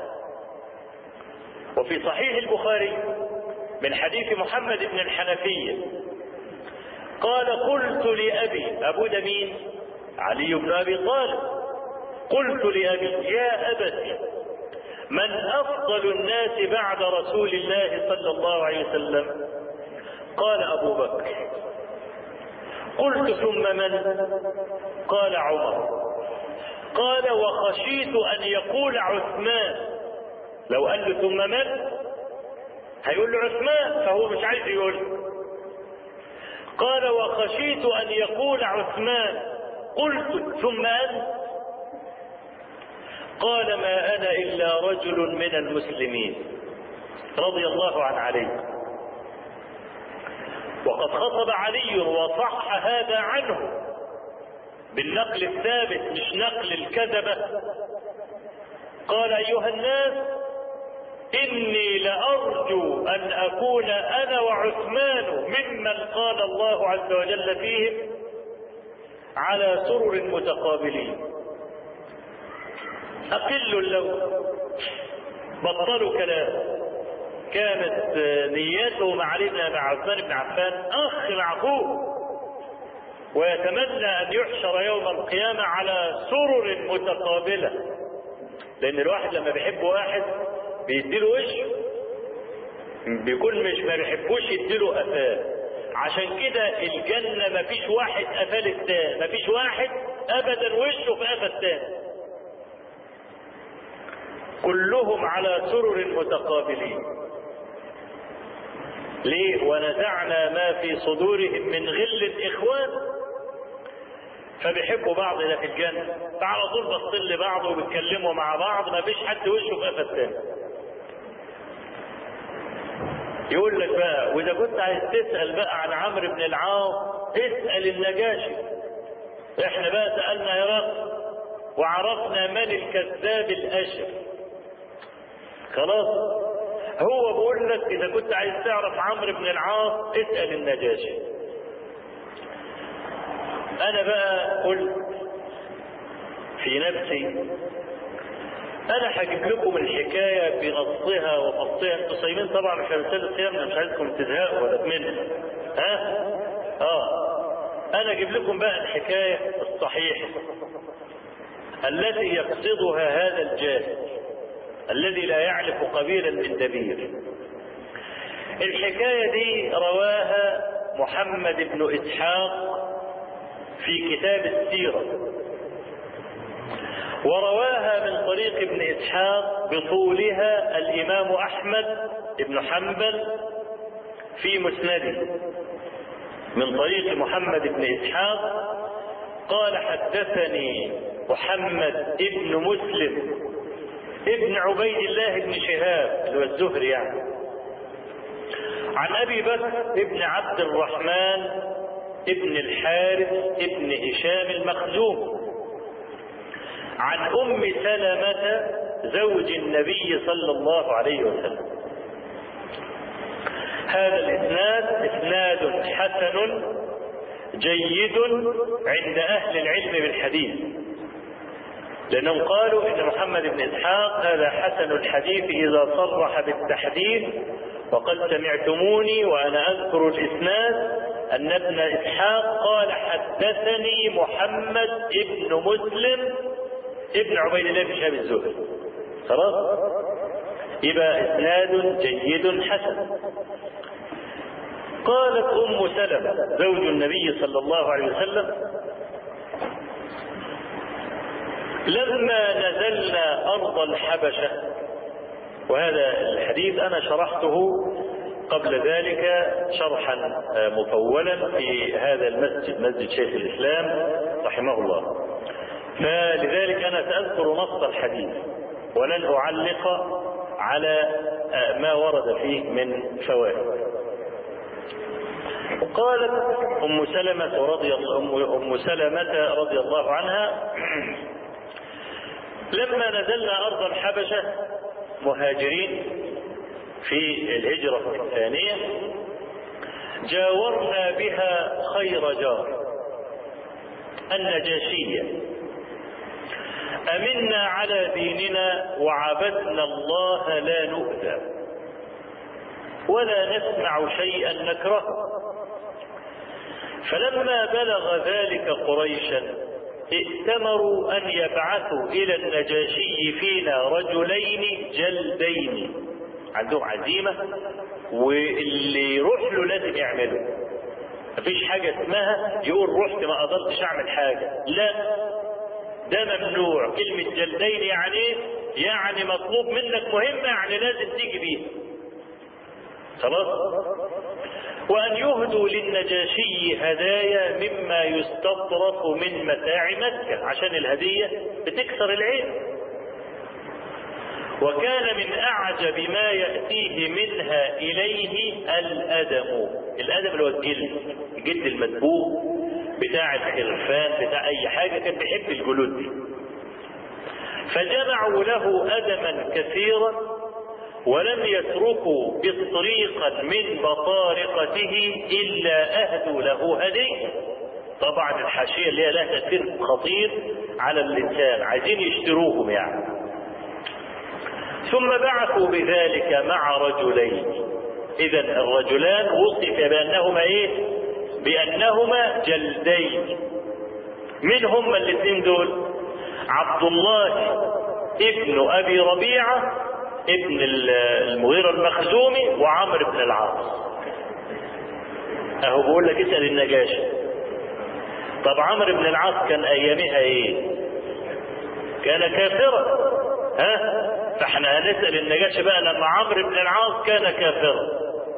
وفي صحيح البخاري من حديث محمد بن الحنفية قال قلت لأبي، أبو ده مين؟ علي بن أبي طالب. قلت لأبي يا أبتي من أفضل الناس بعد رسول الله صلى الله عليه وسلم؟ قال أبو بكر. قلت ثم من؟ قال عمر. قال وخشيت أن يقول عثمان. لو قال له ثم من هيقول له عثمان، فهو مش عايز يقول. قال وخشيت أن يقول عثمان. قلت ثم أنت؟ قال ما أنا إلا رجل من المسلمين رضي الله عن علي. وقد خطب علي وصح هذا عنه بالنقل الثابت مش نقل الكذبة. قال أيها الناس إني لأرجو أن أكون أنا وعثمان ممن قال الله عز وجل فيهم على سرر متقابلين. أقل اللون، بطلوا كلام. كانت نيته مع علي مع عثمان بن عفان أخ مع أخوه، ويتمنى أن يحشر يوم القيامة على سرر متقابلة، لأن الواحد لما بيحب واحد بيديله وشه، بيكون مش ما بيحبوش يديله قفاه. عشان كده الجنة مفيش واحد قفاه للتاني، مفيش واحد أبدا وشه في قفا التاني، كلهم على سرر متقابلين. ليه؟ ونزعنا ما في صدورهم من غل إخوان. فبيحبوا بعض ده في الجنة، فعلى طول باصين لبعض وبيتكلموا مع بعض، ما فيش حد وشه في قفا التاني. يقول لك بقى واذا كنت عايز تسأل بقى عن عمرو بن العاص اسأل النجاشي. احنا بقى سألنا هرقل وعرفنا من الكذاب الاشر. خلاص، هو بيقول لك اذا كنت عايز تعرف عمرو بن العاص اسأل النجاشي. انا بقى قلت في نفسي انا هجيب لكم الحكايه بنصها وفصها. انتوا صايمين طبعا في رساله الصيام، مش عايزكم تزهقوا ولا تملوا. ها اه انا اجيب لكم بقى الحكايه الصحيحه التي يقصدها هذا الجاهل الذي لا يعرف قبيلا من دبير. الحكايه دي رواها محمد بن اسحاق في كتاب السيره، ورواها من طريق ابن إسحاق بطولها الإمام أحمد بن حنبل في مسنده من طريق محمد بن إسحاق قال حدثني محمد بن مسلم ابن عبيد الله بن شهاب اللي هو الزهري يعني عن أبي بكر ابن عبد الرحمن ابن الحارث ابن هشام المخزوم عن أم سلمة زوج النبي صلى الله عليه وسلم. هذا الإسناد إسناد حسن جيد عند أهل العلم بالحديث، لأنهم قالوا إن محمد بن إسحاق هذا حسن الحديث إذا صرح بالتحديث. وقد سمعتموني وأنا أذكر الإسناد أن ابن إسحاق قال حدثني محمد بن مسلم ابن عبيد الله بن شهاب الزهري. خلاص يبقى إسناد جيد حسن. قالت أم سلمة زوج النبي صلى الله عليه وسلم لما نزلنا أرض الحبشة، وهذا الحديث أنا شرحته قبل ذلك شرحا مطولا في هذا المسجد، مسجد شيخ الإسلام رحمه الله، فلذلك أنا سأذكر نص الحديث ولن أعلق على ما ورد فيه من فوائد. قالت أم سلمة رضي الله أم سلمة رضي الله عنها لما نزلنا أرض الحبشة مهاجرين في الهجرة الثانية جاورنا بها خير جار النجاشية، أمنا على ديننا وعبدنا الله لا نؤذى ولا نسمع شيئا نكرهه. فلما بلغ ذلك قريشا ائتمروا أن يبعثوا إلى النجاشي فينا رجلين جلدين، عندهم عزيمة واللي يروح له لازم يعمله، مفيش حاجة اسمها يقول رحت ما قدرتش أعمل حاجة، لا ده ممنوع. كلمة جلدين يعني يعني مطلوب منك مهمة، يعني لازم تيجي بيها. خلاص. وأن يهدوا للنجاشي هدايا مما يستطرف من متاع مكة، عشان الهدية بتكسر العين. وكان من أعجب ما يأتيه منها إليه الأدم، الأدم اللي هو الجلد، الجلد المدبوغ بتاع الخرفان بتاع أي حاجة، كان بيحب الجلود دي. فجمعوا له أدما كثيرا ولم يتركوا بطريقا من بطارقته إلا أهدوا له هدية. طبعا الحاشية اللي هي لها تأثير خطير على الإنسان، عايزين يشتروهم يعني. ثم بعثوا بذلك مع رجلين، إذا الرجلان وصف بأنهما إيه؟ بأنهما جلدين. من هم الاثنين دول؟ عبد الله ابن أبي ربيعة ابن المغيرة المخزومي وعمرو بن العاص. اهو بقول لك اسأل النجاشي. طب عمرو بن العاص كان ايامها ايه؟ كان كافرا، ها؟ فاحنا هنسأل النجاشي بقى لما عمرو بن العاص كان كافرا،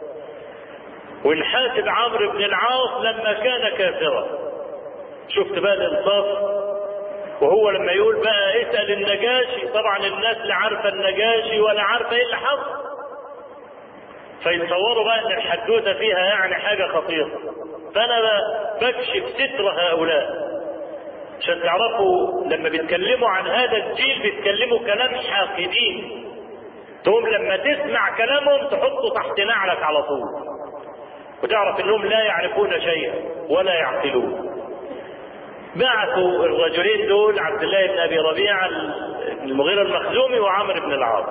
ونحاسب عمرو بن العاص لما كان كافرا. شفت بقى الانصاف؟ وهو لما يقول بقى اسأل النجاشي، طبعا الناس لا عارفه النجاشي ولا عارفه ايه اللي حصل، فيتصوروا بقى ان الحدوته فيها يعني حاجه خطيره. فانا بكشف ستر هؤلاء عشان تعرفوا لما بيتكلموا عن هذا الجيل بيتكلموا كلام حاقدين، تقوم لما تسمع كلامهم تحطه تحت نعلك على طول وتعرف انهم لا يعرفون شيئا ولا يعقلون. بعثوا الرجلين دول عبد الله بن ابي ربيعه المغيرة المخزومي وعمرو بن العاص،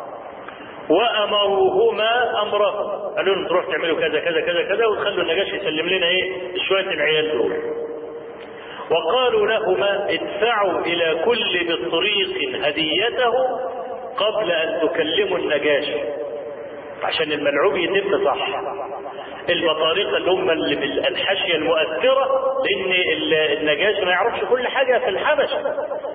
وامروهما امرهم، قالوا لهم تروح تعملوا كذا كذا كذا كذا وتخلوا النجاشي يسلم لنا ايه شويه العيال دول. وقالوا لهما ادفعوا الى كل بطريق هديته قبل ان تكلموا النجاشي، عشان الملعوب يتم صح. البطارقه اللي هم الحاشيه المؤثره، لان النجاشي ما يعرفش كل حاجه في الحبشه،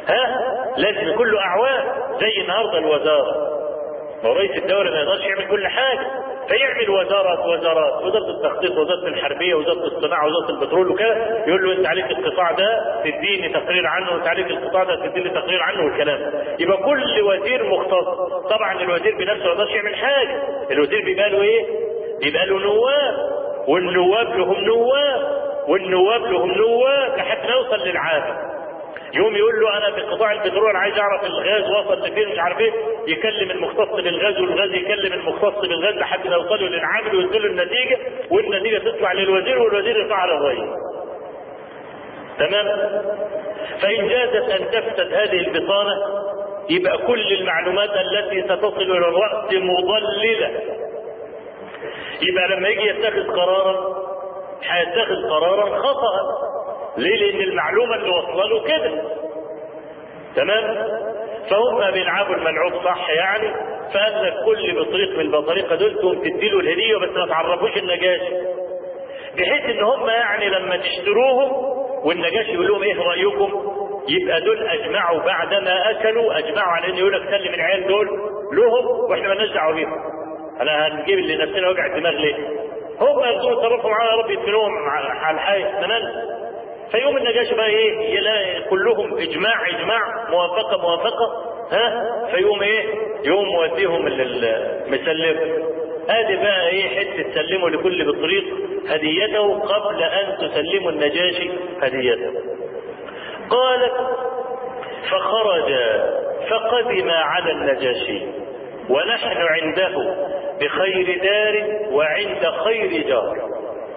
ها لازم يكون له اعوان، زي النهارده الوزاره، ورئيس الدوله ما يقدرش يعمل كل حاجه، فيعمل وزارات وزارات، وزاره التخطيط، وزاره الحربيه، وزاره الصناعه، وزاره البترول وكده، يقول له انت عليك القطاع ده تديني تقرير عنه، وانت عليك القطاع ده تديني تقرير عنه، والكلام. يبقى كل وزير مختص. طبعا الوزير بنفسه ما يقدرش يعمل حاجه، الوزير بيبقى له ايه؟ بيبقى له نواب، والنواب لهم نواب، والنواب لهم نواب لحد ما يوصل للعالم. يوم يقول له انا في قطاع البترول عايز اعرف الغاز وصل لفين مش عارف ايه، يكلم المختص بالغاز، والغاز يكلم المختص بالغاز لحد ما يوصلوا للعامل ويديله النتيجه، والنتيجه تطلع للوزير، والوزير يرفعها للرئيس. تمام؟ فان جازت ان تفسد هذه البطانه يبقى كل المعلومات التي ستصل الى الراس مضلله. يبقى لما يجي يتخذ قرارا هيتخذ قرارا خطأ. ليه؟ لان المعلومه اللي وصل له كده. تمام؟ فهم بيلعبوا الملعوب صح يعني، فقال لك كل بطريق من البطريقه دول تقوم تديله الهديه بس ما تعرفوش النجاشي، بحيث ان هم يعني لما تشتروهم والنجاشي يقول لهم ايه رايكم، يبقى دول اجمعوا بعدما اكلوا اجمعوا على ان يقول لك سلم العيال دول لهم واحنا مالناش دعوه بيهم. انا هنجيب اللي نفسنا وجع الدماغ ليه؟ هم يقدروا يتصرفوا معانا يا رب يدفنوهم على الحي. تمام؟ فيوم النجاشي بقى ايه؟ يلاقي كلهم اجماع اجماع موافقه موافقه، ها؟ فيقوم ايه؟ يقوم موديهم مسلم. ادي بقى ايه؟ حته تسلموا لكل بطريق هديته قبل ان تسلموا النجاشي هديته. قالت فخرج فقدم على النجاشي ونحن عنده بخير دار وعند خير جار،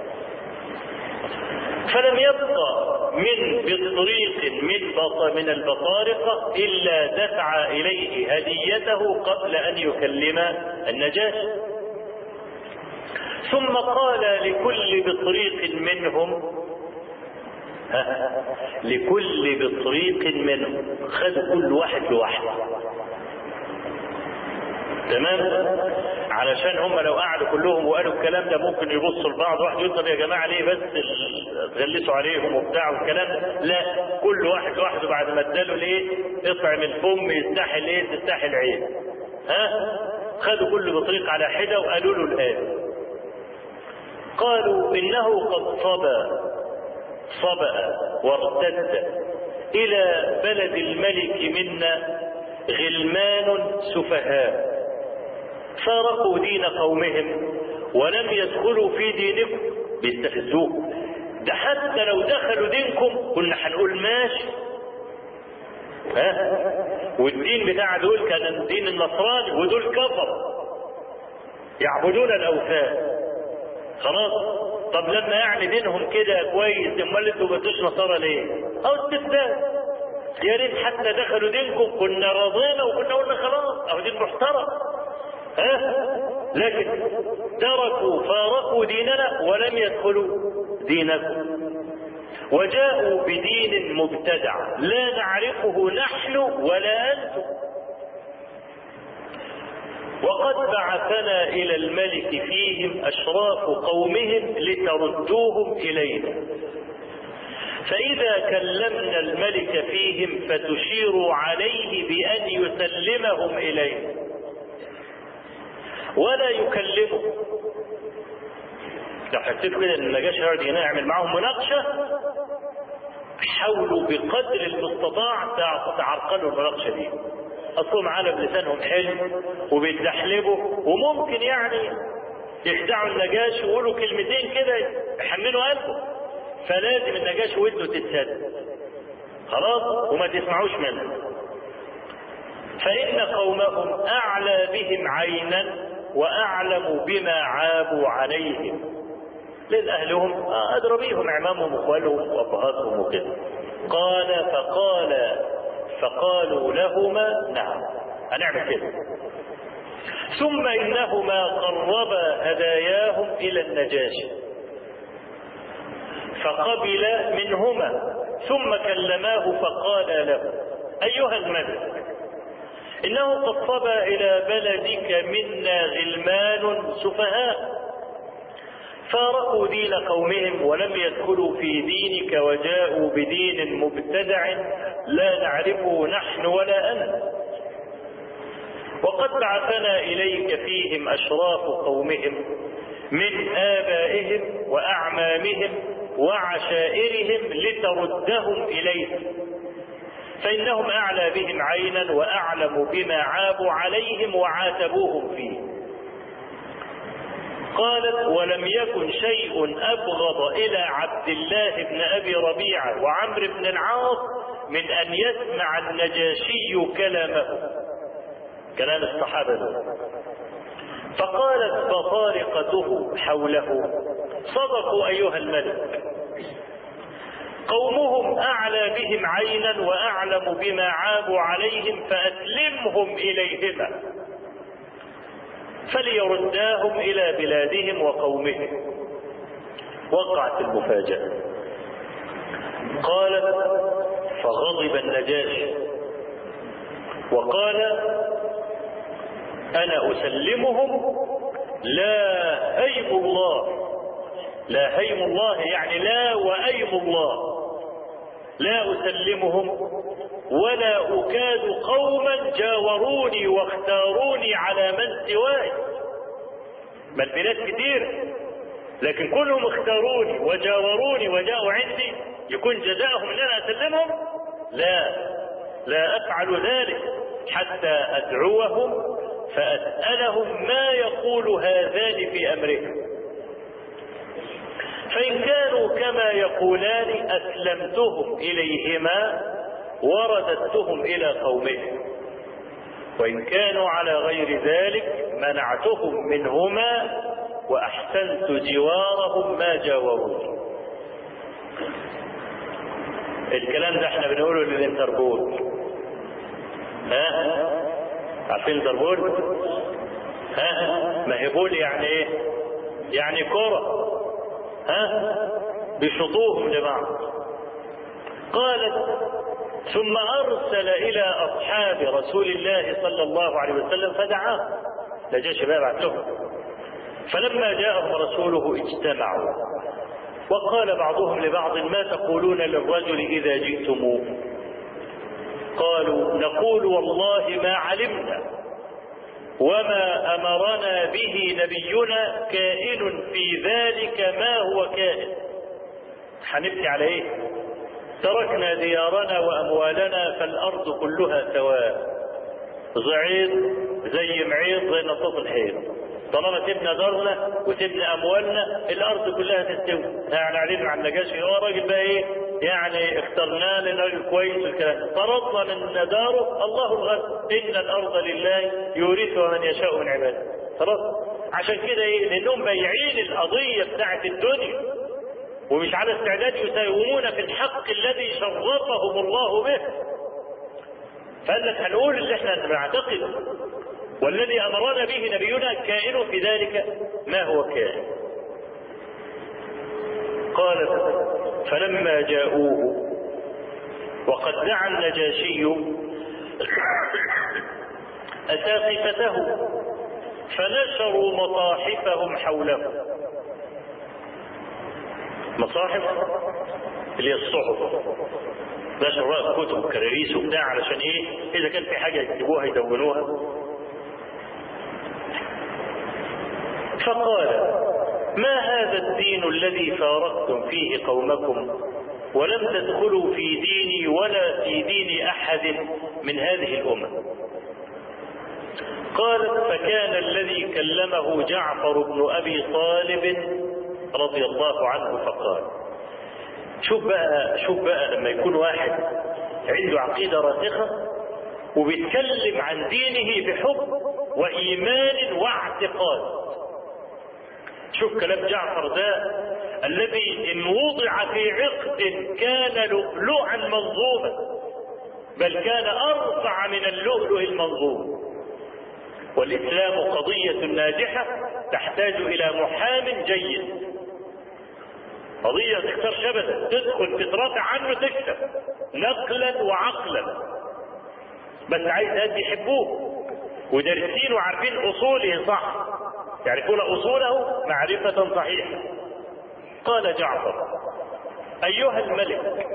فلم يبقى من بطريق من من البطارقة إلا دفع إليه هديته قبل أن يكلم النجاشي. ثم قال لكل بطريق منهم لكل بطريق منهم، خد كل واحد لوحده. تمام؟ علشان هم لو قعدوا كلهم وقالوا الكلام ده ممكن يبصوا لبعض، واحد يقول طب يا جماعه ليه بس تغلسوا عليهم وبتاع والكلام ده؟ لا، كل واحد لوحده بعد ما اداله ليه؟ اطعم الفم يستحي ايه؟ تستحي العين. ها؟ خدوا كل بطريق على حده وقالوا له الآن. قالوا انه قد صبا صبأ وارتد الى بلد الملك منا غلمان سفهاء فارقوا دين قومهم ولم يدخلوا في دينكم. بيستفزوه، ده حتى لو دخلوا دينكم كنا هنقول ماشي، ها؟ والدين بتاع دول كان الدين النصراني، ودول كفر يعبدون الاوثان. خلاص؟ طب لما يعني دينهم كده كويس، امال انتوا ما بتوش نصارى ليه؟ او استفزاز. يا ريت حتى دخلوا دينكم كنا رضينا وكنا قلنا خلاص اهو دين محترم، ها؟ لكن تركوا فارقوا ديننا ولم يدخلوا دينكم، وجاءوا بدين مبتدع لا نعرفه نحن ولا انتم، وقد بعثنا الى الملك فيهم اشراف قومهم لتردوهم الينا، فإذا كلمنا الملك فيهم فتشيروا عليه بأن يسلمهم إليه ولا يكلمه. لو حسيتوا كده ان النجاشي يقعد هنا يعمل معاهم مناقشة، حاولوا بقدر المستطاع تعرقلوا المناقشة دي. أصلهم على بلسانهم حلو وبيتدحلبوا، وممكن يعني يخدعوا النجاشي ويقولوا كلمتين كده يحملوا قلبه، فلازم النجاشي ودنه تتسد خلاص وما تسمعوش منه. فإن قومهم أعلى بهم عينا وأعلم بما عابوا عليهم، لأن أهلهم أدرى بيهم أعمامهم وأخوالهم وأبهاتهم وكده. قال فقال فقالوا لهما نعم هنعمل كده. ثم إنهما قربا هداياهم إلى النجاشي فقبل منهما، ثم كلماه فقال له أيها الملك إنه قد صبا إلى بلدك منا غلمان سفهاء فارقوا دين قومهم ولم يدخلوا في دينك وجاءوا بدين مبتدع لا نعرفه نحن ولا أنت، وقد بعثنا إليك فيهم أشراف قومهم من آبائهم وأعمامهم وعشائرهم لتردهم إليك، فإنهم أعلى بهم عينا وأعلم بما عابوا عليهم وعاتبوهم فيه. قالت: ولم يكن شيء أبغض إلى عبد الله بن أبي ربيعة وعمرو بن العاص من أن يسمع النجاشي كلامه، كلام الصحابة. فقالت بطارقته حوله: صدقوا أيها الملك، قومهم أعلى بهم عينا وأعلم بما عابوا عليهم، فأسلمهم إليهما فليرداهم إلى بلادهم وقومهم. وقعت المفاجأة. قالت: فغضب النجاشي وقال: أنا أسلمهم لا هيم الله، لا هيم الله يعني لا وأيم الله، لا أسلمهم ولا أكاد قوما جاوروني واختاروني على من سواي. ما البلاد كتير لكن كلهم اختاروني وجاوروني وجاءوا عندي، يكون جزاؤهم ان انا اسلمهم؟ لا، لا افعل ذلك حتى ادعوهم فاسالهم ما يقول هذان في امرهم، فان كانوا كما يقولان اسلمتهم اليهما ورددتهم الى قومهم، وان كانوا على غير ذلك منعتهم منهما واحسنت جوارهم ما جاوروني. الكلام ده احنا بنقوله للانتربول. ها عارفين انتربول؟ ها ما هي بول يعني ايه؟ يعني كرة، ها بشطوهم لبعض. قالت: ثم ارسل الى اصحاب رسول الله صلى الله عليه وسلم فدعاهم، ده جاء شباب بعتهم، فلما جاءهم رسوله اجتمعوا وقال بعضهم لبعض: ما تقولون للرجل اذا جئتموه؟ قالوا: نقول والله ما علمنا وما امرنا به نبينا كائن في ذلك ما هو كائن. هنبكي على ايه؟ تركنا ديارنا واموالنا فالارض كلها سواء، زعيد زي معيط زي نصوص الحيط، طالما سيبنا دارنا وسيبنا اموالنا الارض كلها تستوي. يعني علينا عن نجاشي هو راجل بقى ايه يعني اخترناه لانه راجل كويس والكلام، فرضنا ان داره الله الغني، ان الارض لله يورثها من يشاء من عباده. خلاص عشان كده ايه؟ لانهم بايعين القضيه بتاعت الدنيا ومش على استعداد يساومون في الحق الذي شرفهم الله به. فقال لك هنقول اللي احنا نعتقده، والذي امرنا به نبينا كائن في ذلك ما هو كائن. قال: فلما جاءوه وقد دعا النجاشي أساقفته فنشروا مصاحفهم حوله. مصاحف اللي هي الصحف، نشر كتب كراريس وبتاع علشان ايه؟ اذا كان في حاجه يكتبوها يدونوها. فقال: ما هذا الدين الذي فارقتم فيه قومكم ولم تدخلوا في ديني ولا في دين احد من هذه الامم؟ قالت: فكان الذي كلمه جعفر بن ابي طالب رضي الله عنه فقال. شوف بقى شوف بقى لما يكون واحد عنده عقيدة راسخة وبيتكلم عن دينه بحب وإيمان واعتقاد. شوف كلام جعفر ده الذي إن وضع في عقد كان لؤلؤا منظوما، بل كان أرفع من اللؤلؤ المنظوم. والإسلام قضية ناجحة تحتاج إلى محام جيد، قضية تختار شبكة تدخل تترافع عنه تكسب نقلا وعقلا، بس عايز ناس يحبوه ودارسين وعارفين اصوله صح. يعرفون أصوله معرفة صحيحة. قال جعفر: أيها الملك،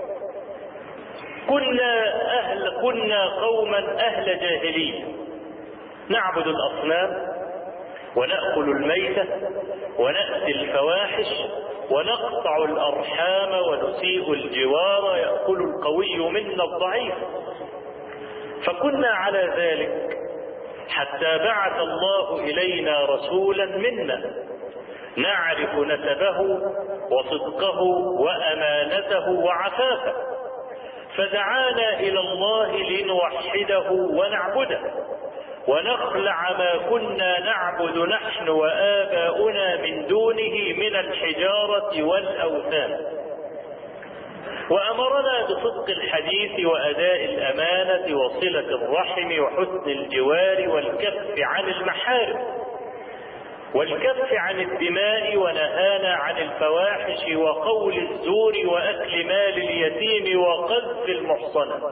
كنا أهل كنا قوما أهل جاهلية، نعبد الأصنام ونأكل الميتة ونأتي الفواحش ونقطع الأرحام ونسيء الجوار، يأكل القوي منا الضعيف. فكنا على ذلك حتى بعث الله إلينا رسولا منا نعرف نسبه وصدقه وأمانته وعفافه، فدعانا إلى الله لنوحده ونعبده ونخلع ما كنا نعبد نحن وآباؤنا من دونه من الحجارة والأوثان، وأمرنا بصدق الحديث وأداء الأمانة وصلة الرحم وحسن الجوار والكف عن المحارم والكف عن الدماء، ونهانا عن الفواحش وقول الزور وأكل مال اليتيم وقذف المحصنة،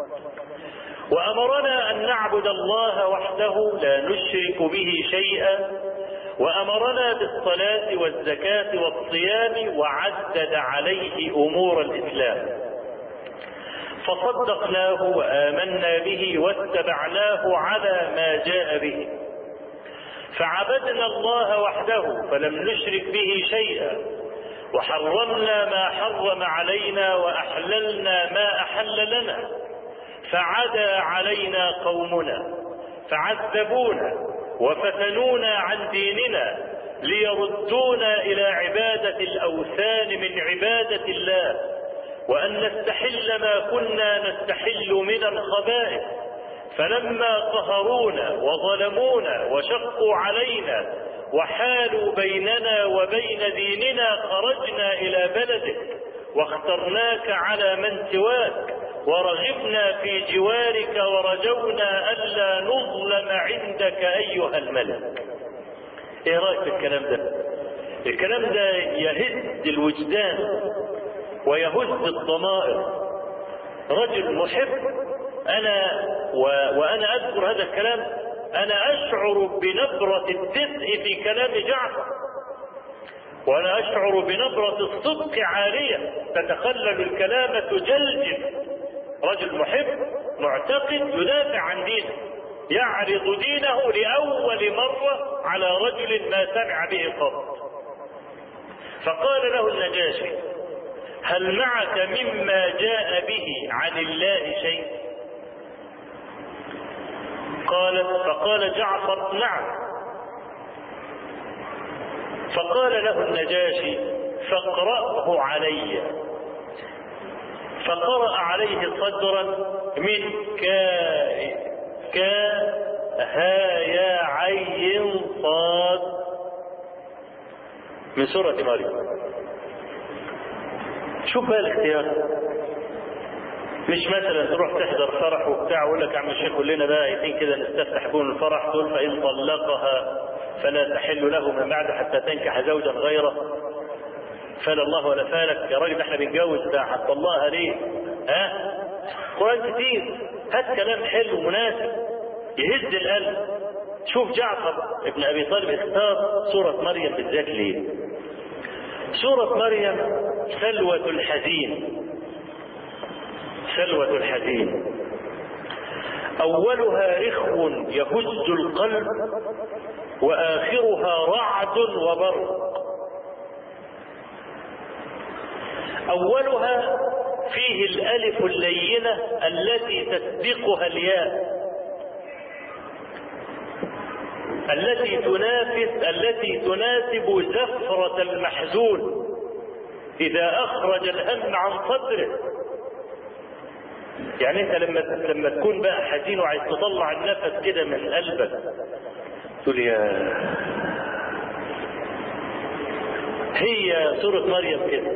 وأمرنا أن نعبد الله وحده لا نشرك به شيئا، وأمرنا بالصلاة والزكاة والصيام، وعدد عليه أمور الإسلام، فصدقناه وآمنا به واتبعناه على ما جاء به، فعبدنا الله وحده فلم نشرك به شيئا، وحرمنا ما حرم علينا وأحللنا ما أحل لنا، فعدا علينا قومنا فعذبونا وفتنونا عن ديننا ليردونا إلى عبادة الأوثان من عبادة الله، وأن نستحل ما كنا نستحل من الخبائث، فلما قهرونا وظلمونا وشقوا علينا وحالوا بيننا وبين ديننا خرجنا إلى بلدك واخترناك على من سواك، ورغبنا في جوارك ورجونا ألا نظلم عندك أيها الملك. ايه رأيك في الكلام ده؟ الكلام ده يهز الوجدان ويهز الضمائر. رجل محب، أنا و... وأنا أذكر هذا الكلام أنا أشعر بنبرة الدفء في كلام جعفر، وأنا أشعر بنبرة الصدق عالية تتخلل الكلام تجلجل. رجل محب معتقد يدافع عن دينه، يعرض دينه لأول مرة على رجل ما سمع به قط. فقال له النجاشي: هل معك مما جاء به عن الله شيء؟ قال فقال جعفر: نعم. فقال له النجاشي: فاقرأه علي. فقرأ عليه صدرا من كا كا ها يا عين صاد من سورة مريم. شوف بقى الاختيار، مش مثلا تروح تحضر فرح وبتاع ويقول لك يا عم الشيخ كلنا بقى ايتين كده نستفتح بون الفرح، تقول فإن طلقها فلا تحل له من بعد حتى تنكح زوجا غيره. فلا الله ولا فالك يا راجل، احنا بنتجوز ده هتطلقها ليه؟ ها؟ قرآن كتير، هات كلام حلو مناسب يهز القلب. شوف جعفر ابن ابي طالب اختار سورة مريم بالذات ليه؟ سورة مريم سلوة الحزين، سلوة الحزين، أولها رخو يهز القلب وآخرها رعد وبرق. أولها فيه الألف اللينة التي تسبقها الياء، التي تنافس التي تناسب زفرة المحزون إذا أخرج الهم عن صدره. يعني أنت لما لما تكون بقى حزين وعايز تطلع النفس كده من قلبك تقول يا، هي سورة مريم كده.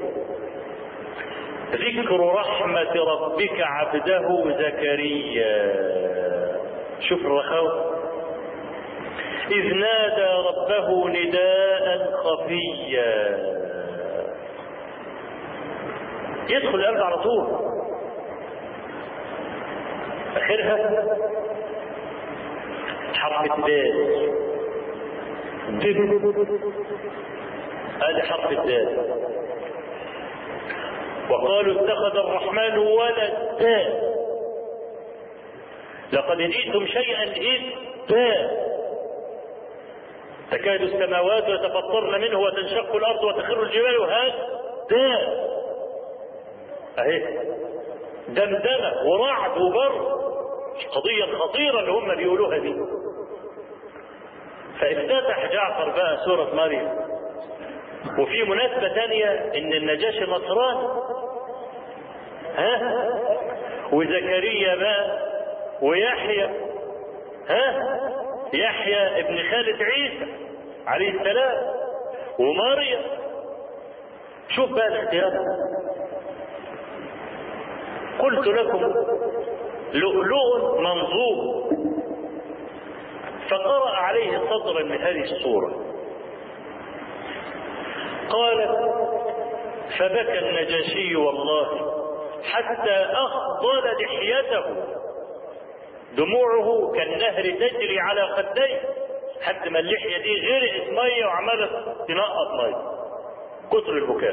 ذكر رحمة ربك عبده زكريا، شوف الرخاوة، إذ نادى ربه نداء خفيا، يدخل القلب على طول. آخرها حرف الدال دب، هذا حرف الدال. وقالوا اتخذ الرحمن ولدا لقد جئتم شيئا إدا تكاد السماوات يتفطرن منه وتنشق الأرض وتخر الجبال هدا. أهي دمدمة ورعد وبرد، قضية خطيرة اللي هم بيقولوها دي. فافتتح جعفر بقى سورة مريم. وفي مناسبة ثانية ان النجاشي نصراني، ها، وزكريا بقى ويحيى، ها، يحيى ابن خالة عيسى عليه السلام ومريم. شوف بقى الاختيار. قلت لكم لؤلؤ منظور. فقرأ عليه صدرا من هذه السورة. قال: فبكى النجاشي والله حتى أخضل لحيته، دموعه كالنهر تجري على خديه، حتى ما اللحية دي غرقت مية وعملت تنقط مية كثر البكاء.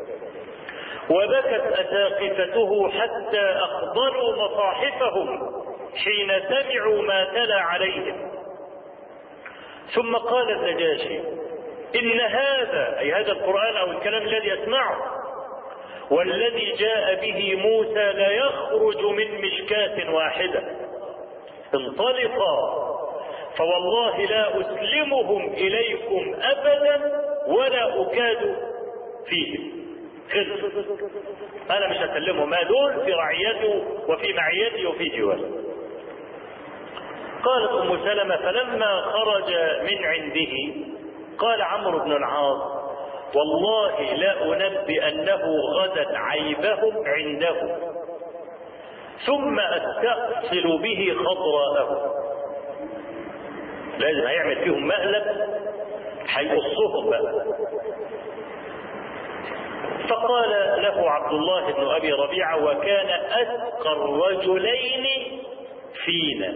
وبكت أساقفته حتى أخضلوا مصاحفهم حين سمعوا ما تلا عليهم. ثم قال النجاشي: إن هذا، أي هذا القرآن أو الكلام الذي يسمعه، والذي جاء به موسى لا يخرج من مشكاة واحدة، انطلقا فوالله لا أسلمهم إليكم أبدا ولا أكاد فيهم. خلص، أنا مش هسلمهم، ما دول في رعيته وفي معيته وفي جواره. قالت أم سلمة: فلما خرج من عنده قال عمرو بن العاص: والله لا أنبئ أنه غدت عيبهم عنده ثم أستأصل به خضراءه. لازم هيعمل فيهم مقلب هيقصهم بقى. فقال له عبد الله بن أبي ربيعة، وكان أتقى الرجلين فينا.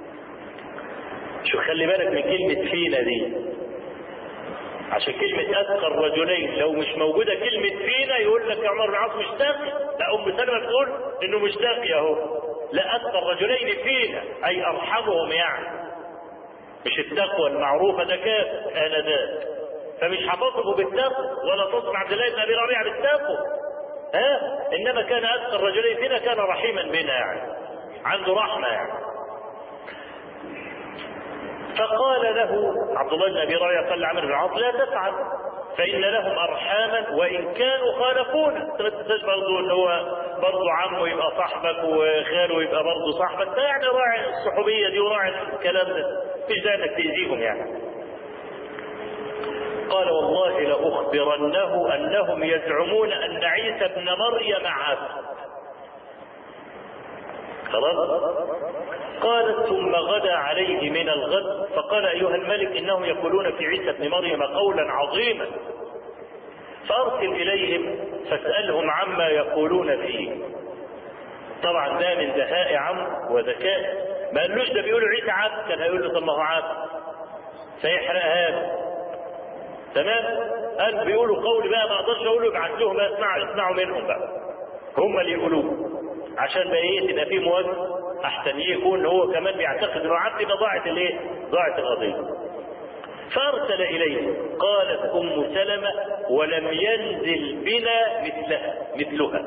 شو خلي بالك من كلمة فينا دي، عشان كلمة أتقى الرجلين لو مش موجودة كلمة فينا يقول لك يا عمر بن العاص مش تقي. لا، أم سلمة بتقول إنه مش تقي أهو. لا، أتقى الرجلين فينا أي أرحمهم، يعني مش التقوى المعروفة ده كاف آنذاك، فمش هتصفه بالتقوى ولا تصف عبد الله بن أبي ربيعة بالتقوى، ها، إنما كان أتقى الرجلين فينا كان رحيما بنا، يعني عنده رحمة يعني. فقال له عبد الله بن ابي ربيعه: قال لعمرو بن العاص: لا تفعل فان لهم ارحاما وان كانوا خالفونا. انت ما تنساش برضه اللي هو برضه عمه يبقى صاحبك وخاله يبقى برضه صاحبك، ده يعني راعي الصحوبيه دي وراعي الكلام ده، مش داعي انك تاذيهم يعني. قال: والله لاخبرنه انهم يزعمون ان عيسى ابن مريم عبد. خلاص. قالت: ثم غدا عليه من الغد فقال: ايها الملك انهم يقولون في عيسى ابن مريم قولا عظيما، فارسل اليهم فاسالهم عما يقولون فيه. طبعا ده من دهاء عمرو وذكاء، ما قالوش ده بيقولوا عيسى عبد، كان هيقول له طب ما هو عبد سيحرقها له. تمام. قال بيقولوا قول بقى ما اقدرش اقوله، ابعت لهم بقى اسمعوا اسمعوا منهم بقى هم اللي يقولوه، عشان بقى ايه تبقى فيه مواجهه، احسن يكون هو كمان بيعتقد انه عبد يبقى ضاعت الايه؟ ضاعت القضيه. فارسل اليه. قالت ام سلمه: ولم ينزل بنا مثلها مثلها.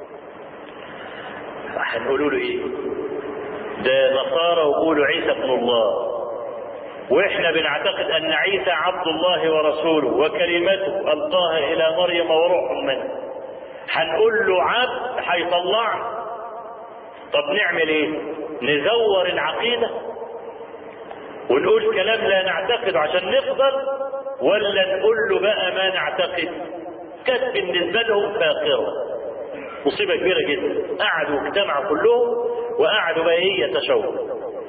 هنقولوا له ايه؟ ده نصارى ويقولوا عيسى ابن الله، واحنا بنعتقد ان عيسى عبد الله ورسوله وكلمته القاها الى مريم وروح منه. هنقول له عبد هيطلعنا. طب نعمل ايه؟ نزور العقيده ونقول كلام لا نعتقد عشان نفضل، ولا نقول له بقى ما نعتقد؟ كانت بالنسبه لهم فاقره، مصيبه كبيره جدا. قعدوا اجتمعوا كلهم وقعدوا بقى ايه يتشاوروا.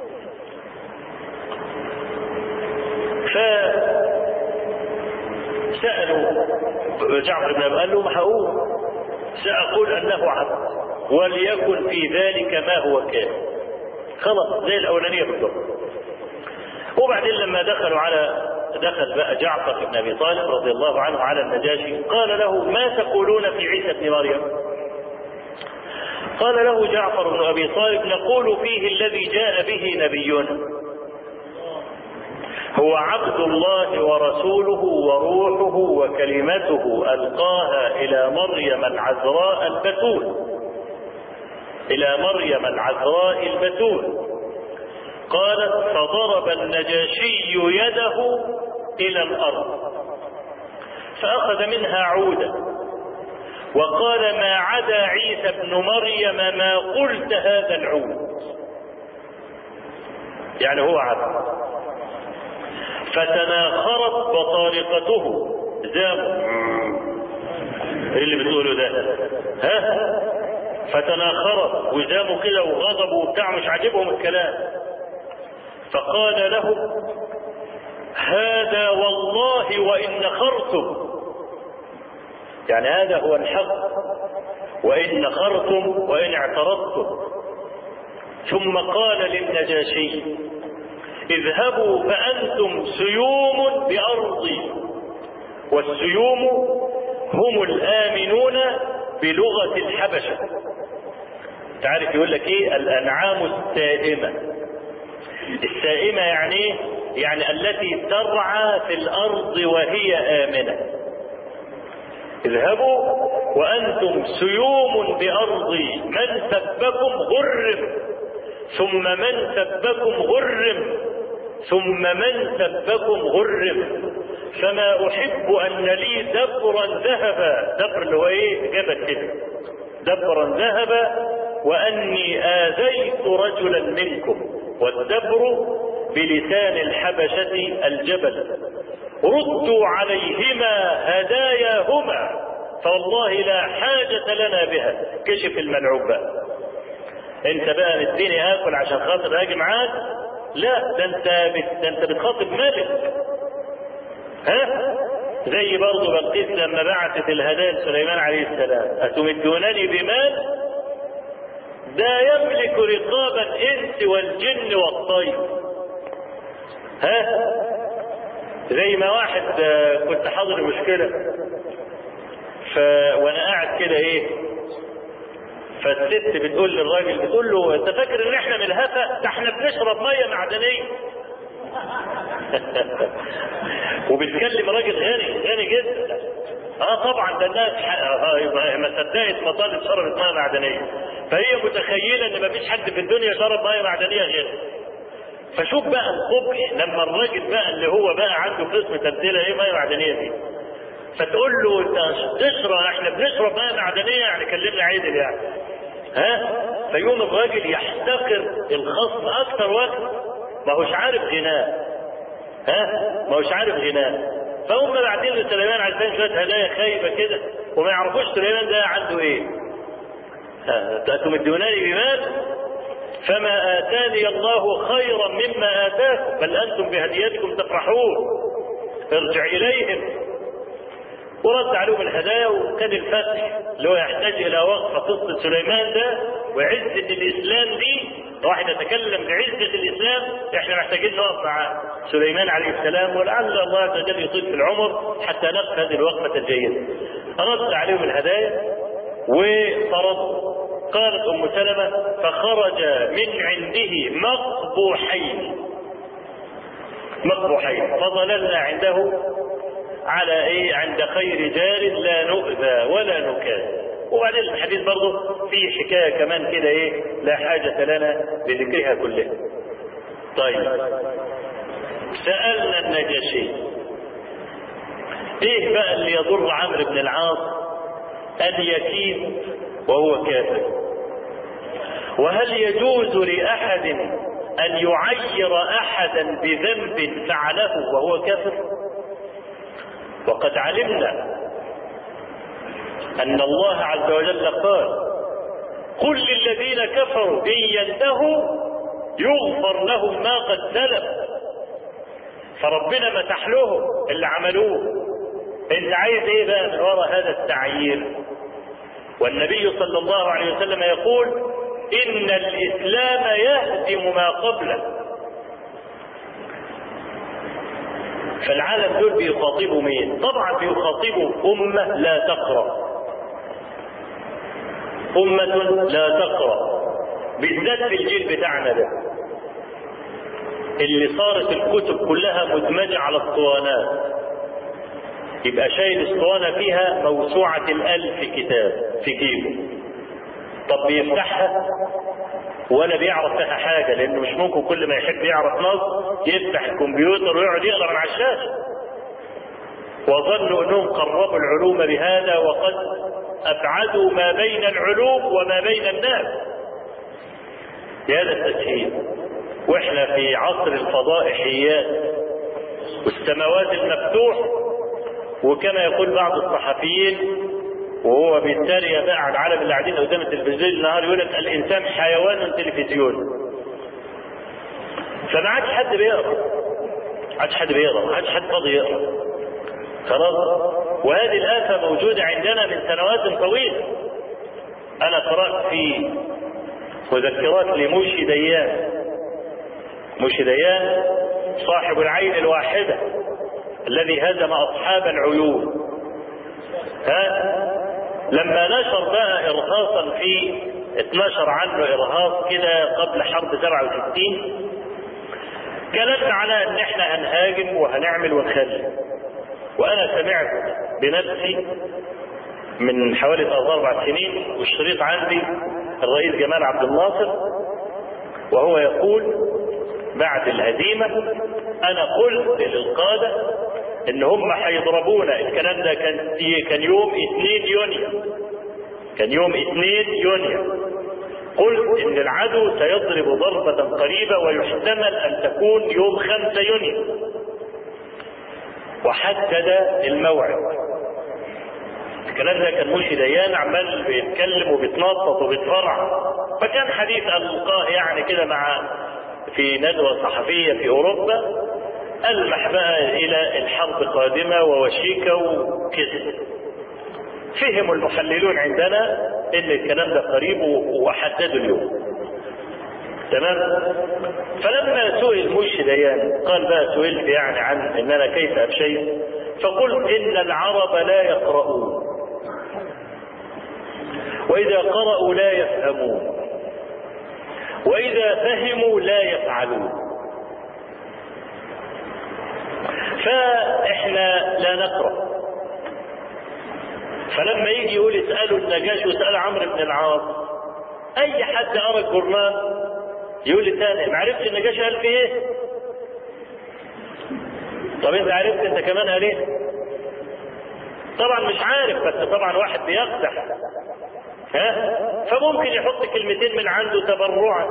فسالوا جعفر بن ابي، قال لهم هقول ساقول انه عبد وليكن في ذلك ما هو كان. خلاص زي الاولانيه بالضبط. وبعدين لما دخلوا على دخل بقى جعفر بن أبي طالب رضي الله عنه على النجاشي، قال له: ما تقولون في عيسى بن مريم؟ قال له جعفر بن أبي طالب: نقول فيه الذي جاء به نبينا، هو عبد الله ورسوله وروحه وكلمته ألقاها إلى مريم العذراء البتول، إلى مريم العذراء البتول. قالت: فضرب النجاشي يده إلى الأرض فأخذ منها عودا وقال: ما عدا عيسى ابن مريم ما قلت هذا العود. يعني هو عبد. فتناخرت بطارقته، زاموا ايه اللي بتقوله ده؟ ها؟ فتناخرت وزاموا كده وغضبوا وبتاع، مش عاجبهم الكلام. فقال له: هذا والله وإن نخرتم، يعني هذا هو الحق، وإن نخرتم وإن اعترضتم. ثم قال للنجاشي: اذهبوا فأنتم سيوم بأرضي، والسيوم هم الآمنون بلغة الحبشة. تعرف يقول لك ايه؟ الأنعام السائمة. السائمة يعني يعني التي ترعى في الأرض وهي آمنة. اذهبوا وأنتم سيوم بأرضي، من سبكم غرم، ثم من سبكم غرم، ثم من سبكم غرم، فما أحب أن لي دبرا ذهبا، دبر اللي هو ايه؟ جبل كده، دبرا ذهبا، وأني آذيت رجلا منكم، والدبر بلسان الحبشة الجبل. ردوا عليهما هداياهما فوالله لا حاجة لنا بها. كشف الملعوب بقى. انت بقى مديني اكل عشان خاطر اجي معاك؟ لا، ده انت بت... ده انت بتخاطب ملك. ها؟ زي برضه بلقيس لما بعثت الهدايا لسليمان عليه السلام: أتمدونني بمال؟ ده يملك رقاب الإنس والجن والطير. ها؟ زي ما واحد كنت حاضر مشكلة ف... وانا قاعد كده ايه، فالست بتقول للراجل، بتقول له: انت فاكر ان احنا من الهفا؟ ده احنا بنشرب ميه معدنيه. وبتكلم راجل غني غني جدا. اه طبعا ده الناس ما صدقت مطالب شربت ميه معدنيه، فهي متخيله ان مفيش حد في الدنيا شرب ميه معدنيه غيرها. فشوف بقى القبح لما الراجل بقى اللي هو بقى عنده قسم تبديله ايه ميه معدنيه دي، فتقول له: انت تشرب، احنا بنشرب ميه معدنيه، يعني كلمنا عدل يعني. ها؟ فيقوم الراجل يحتقر الخصم اكثر وقت، ما هوش عارف غناه. ها؟ ما هوش عارف غناه. فهم بعدين لسليمان عايزين شويه هدايا خايبه كده، وما يعرفوش سليمان ده عنده ايه. أتمدونني بمال؟ فما آتاني الله خيرا مما آتاكم، بل أنتم بهديتكم تفرحون، ارجع إليهم. ورد عليهم الهدايا، وكان الفتح اللي هو يحتاج إلى وقفة قصة سليمان ده وعزة الإسلام دي. واحد يتكلم بعزة الإسلام، احنا محتاجين نقف مع سليمان عليه السلام، ولعل الله عز وجل يطيل في العمر حتى نقف هذه الوقفة الجيدة. رد عليهم الهدايا وطرد. قالت أم سلمة: فخرج من عنده مقبوحين مقبوحين فظللنا عنده على ايه؟ عند خير جار لا نؤذى ولا نكاد. وبعدين الحديث برضه فيه حكايه كمان كده ايه لا حاجه لنا لذكرها كلها. طيب، سألنا النجاشي: ايه بقى اللي يضر عمرو بن العاص ان يكيد وهو كافر؟ وهل يجوز لأحد أن يعير أحدا بذنب فعله وهو كافر؟ وقد علمنا أن الله عز وجل قال: قل للذين كفروا إن ينتهوا يغفر لهم ما قد سلف. فربنا مسح لهم اللي عملوه. انت عايز ايه بقى من وراء هذا التعيير؟ والنبي صلى الله عليه وسلم يقول: إن الإسلام يهدم ما قبله. فالعالم دول بيخاطبوا مين؟ طبعا بيخاطبوا أمة لا تقرأ، أمة لا تقرأ، بالذات في الجيل بتاعنا ده اللي صارت الكتب كلها مدمجة على اسطوانات، يبقى شايل اسطوانة فيها موسوعة الألف كتاب في جيبه. طب بيفتحها ولا بيعرف فيها حاجة، لأنه مش ممكن كل ما يحب يعرف نص يفتح الكمبيوتر ويقعد يقرأ من على الشاشة. وظنوا أنهم قربوا العلوم بهذا، وقد أبعدوا ما بين العلوم وما بين الناس بهذا التسهيل. وإحنا في عصر الفضائحيات والسماوات المفتوح، وكما يقول بعض الصحفيين وهو بيتريق بقى على العالم اللي قاعدين قدام التلفزيون النهار، يقول لك الانسان حيوان تلفزيون. فما عادش حد بيقرا، ما عادش حد بيقرا، ما عادش حد فاضي يقرا خلاص. وهذه الآفة موجودة عندنا من سنوات طويلة. أنا قرأت في مذكرات لموشي ديان، موشي ديان صاحب العين الواحدة الذي هزم أصحاب العيون، ها لما نشر بقى إرهاصا في اتنشر عنه إرهاص كده قبل حرب سبعة وستين، كلمنا على ان احنا هنهاجم وهنعمل ونخلي. وانا سمعت بنفسي من حوالي ثلاث اربع سنين والشريط عندي الرئيس جمال عبد الناصر وهو يقول بعد الهزيمة انا قلت للقادة ان هم هيضربونا. الكلام ده كان كان يوم اثنين يونيو، كان يوم اثنين يونيو. قلت ان العدو سيضرب ضربة قريبة ويحتمل ان تكون يوم خمسة يونيو، وحدد الموعد. الكلام ده كان موشي ديان عمال بيتكلم وبيتنطط وبيتفرع، فكان حديث ألقاه يعني كده مع في ندوة صحفية في أوروبا، ألمح بقى إلى الحرب قادمة ووشيكة وكده. فهم المحللون عندنا ان الكلام ده قريب وحددوا اليوم، تمام. فلما سئل موشي ديان قال بقى سئلت يعني عن ان انا كيف ابشيت، فقلت ان العرب لا يقرؤون، واذا قرأوا لا يفهمون، واذا فهموا لا يفعلون. فاحنا لا نقرأ. فلما يجي يقول اسألوا النجاشي واسألوا عمرو بن العاص، اي حد قرأ الجرنان يقول لي تاني ما عرفتش النجاشي قال في ايه؟ طب انت عرفت انت كمان قال ايه؟ طبعا مش عارف، بس طبعا واحد بيقدح، ها فممكن يحط كلمتين من عنده تبرعا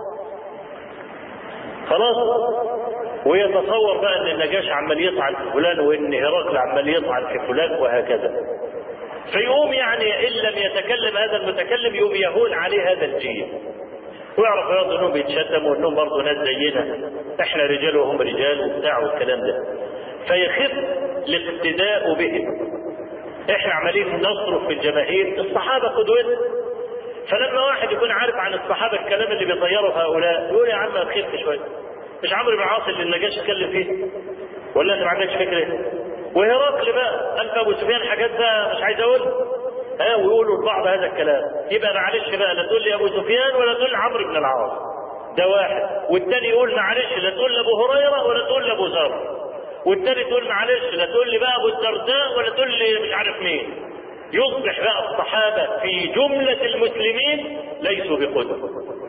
خلاص، ويتصور بقى ان النجاشي عمال يطعن في فلان وان هرقل عمال يطعن في فلان وهكذا. فيقوم يعني ان لم يتكلم هذا المتكلم يقوم يهون عليه هذا الجيل، ويعرف برضه انهم بيتشتموا وانهم برضه ناس زينا، احنا رجال وهم رجال وبتاع والكلام ده، فيخف الاقتداء بهم. احنا عمالين نصرف في الجماهير، الصحابه قدوتنا. فلما واحد يكون عارف عن الصحابه الكلام اللي بيطيروا هؤلاء يقول يا عم خف شويه، مش عمرو بن العاص اللي النجاشي اتكلم فيه؟ ولا انت ما عندكش فكره؟ وهرقل بقى قال ابو سفيان حاجات بقى مش عايز اقولها، ها ويقولوا لبعض هذا الكلام. يبقى معلش بقى لا تقول لي ابو سفيان ولا تقول عمرو بن العاص، ده واحد. والتاني يقول معلش لا تقول لابو هريره ولا تقول لابو ذر، والتاني تقول معلش لا تقول لي بقى ابو الدرداء ولا تقول لي مش عارف مين. يصبح بقى الصحابه في جمله المسلمين ليسوا بقدوه،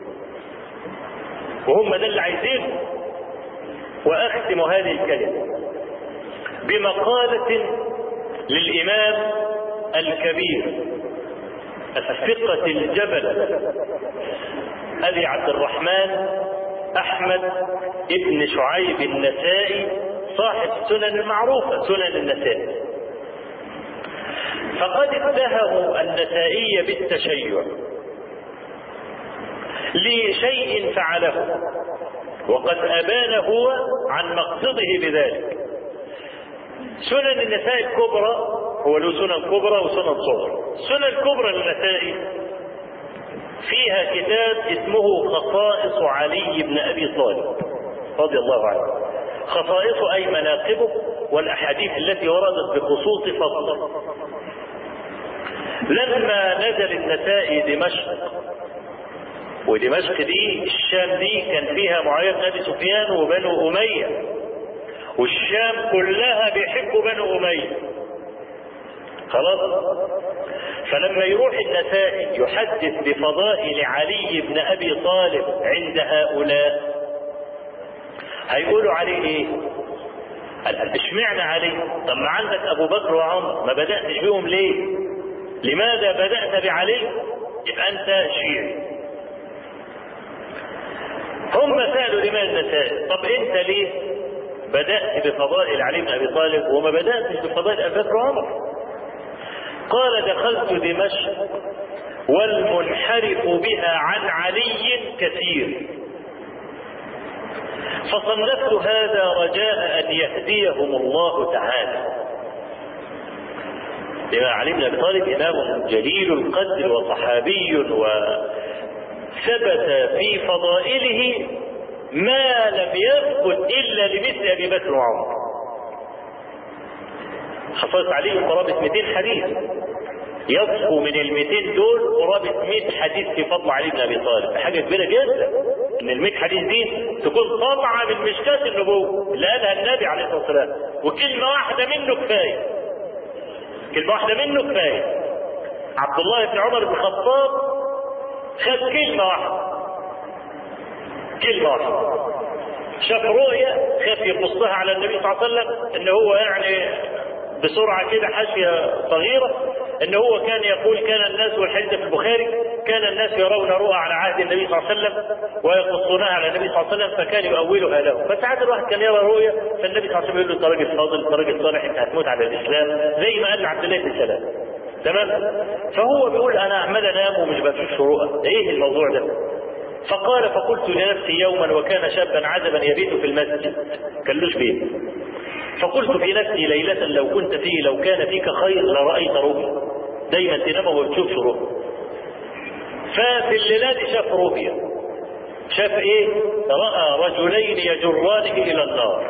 وهم ده اللي عايزينه. واختم هذه الكلمه بمقالة للإمام الكبير الثقة الجبل أبي عبد الرحمن أحمد ابن شعيب النسائي صاحب السنن المعروفة سنن النسائي. فقد اتهموا النسائي بالتشيع لشيء فعله، وقد أبان هو عن مقصده بذلك. سنن النسائي الكبرى، هو له سنن كبرى وسنن صغرى. السنن الكبرى للنسائي فيها كتاب اسمه خصائص علي بن ابي طالب رضي الله عنه. خصائصه اي مناقبه والأحاديث التي وردت بخصوص فضله. لما نزل النسائي دمشق، ودمشق دي الشام دي كان فيها معاوية بن أبي سفيان وبنو أمية، والشام كلها بيحبوا بنو أمية خلاص. فلما يروح النسائي يحدث بفضائل علي بن أبي طالب عند هؤلاء هيقولوا عليه ايه؟ اشمعنى علي؟ طب ما عندك ابو بكر وعمر، ما بدأتش بيهم ليه؟ لماذا بدأت بعلي؟ يبقى انت شيعي. هم سألوا الإمام النسائي طب انت ليه بدأت بفضائل علي بن ابي طالب وما بدأتش بفضائل ابي بكر وعمر؟ قال دخلت دمشق والمنحرف بها عن علي كثير، فصنفت هذا رجاء أن يهديهم الله تعالى. لما علي بن أبي طالب إمام جليل القدر وصحابي، وثبت في فضائله ما لم يثبت إلا لمثل أبي بكر وعمر. حصلت عليه قرابة مئتين حديث، يصفوا من المئتين دول قرابة مئة حديث في فضل علي بن أبي طالب. حاجة كبيرة جدا ان المئة حديث دي تكون طبعة من مشكاة النبوة اللي قالها النبي عليه الصلاة والسلام، وكلمة واحدة منه كفاية، كلمة واحدة منه كفاية. عبد الله بن عمر بن الخطاب خد كلمة واحدة، كلمة واحدة، شاف رؤية خاف يقصها على النبي صلى الله عليه وسلم ان هو يعني بسرعة كده حاشية صغيرة، ان هو كان يقول كان الناس، والحديث في البخاري، كان الناس يرون رؤى على عهد النبي صلى الله عليه وسلم ويقصونها على النبي صلى الله عليه وسلم فكان يؤولها له. فساعات الواحد كان يرى رؤيا فالنبي صلى الله عليه وسلم يقول له انت راجل فاضل، انت راجل صالح، انت هتموت على الاسلام، زي ما قال عبد الله بن سلام. تمام؟ فهو بيقول انا عمال انام ومش بشوف رؤى، ايه الموضوع ده؟ فقال فقلت لنفسي يوما وكان شابا عزبا يبيت في المسجد، كلوش بيت، فقلت في نفسي ليلة لو كنت فيه لو كان فيك خير لرأيت رؤيا، دايما تنام وما بتشوفش رؤيا. ففي الليلة دي شاف رؤيا، شاف ايه؟ رأى رجلين يجرانه الى النار،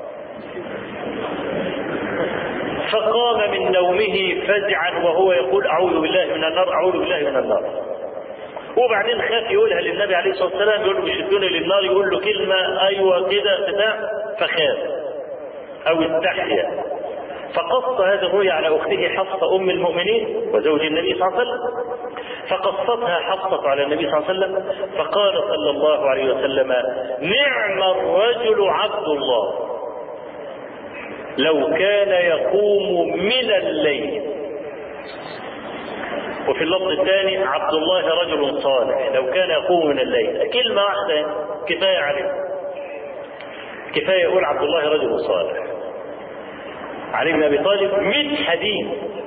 فقام من نومه فزعا وهو يقول اعوذ بالله من النار، اعوذ بالله من النار. وبعدين خاف يقولها للنبي عليه الصلاة والسلام، يقول له بيشدوني للنار، يقول له كلمة ايوه كده بتاع، فخاف او استحيا، فقص هذه الرؤيا على اخته حفصة ام المؤمنين وزوج النبي صلى الله عليه وسلم، فقصتها حفصة على النبي صلى الله عليه وسلم، فقال صلى الله عليه وسلم نعم الرجل عبد الله لو كان يقوم من الليل. وفي اللفظ الثاني عبد الله رجل صالح لو كان يقوم من الليل. كلمة واحدة كفاية عليه، كفاية يقول عبد الله رجل صالح. علي بن أبي طالب مئة حديث،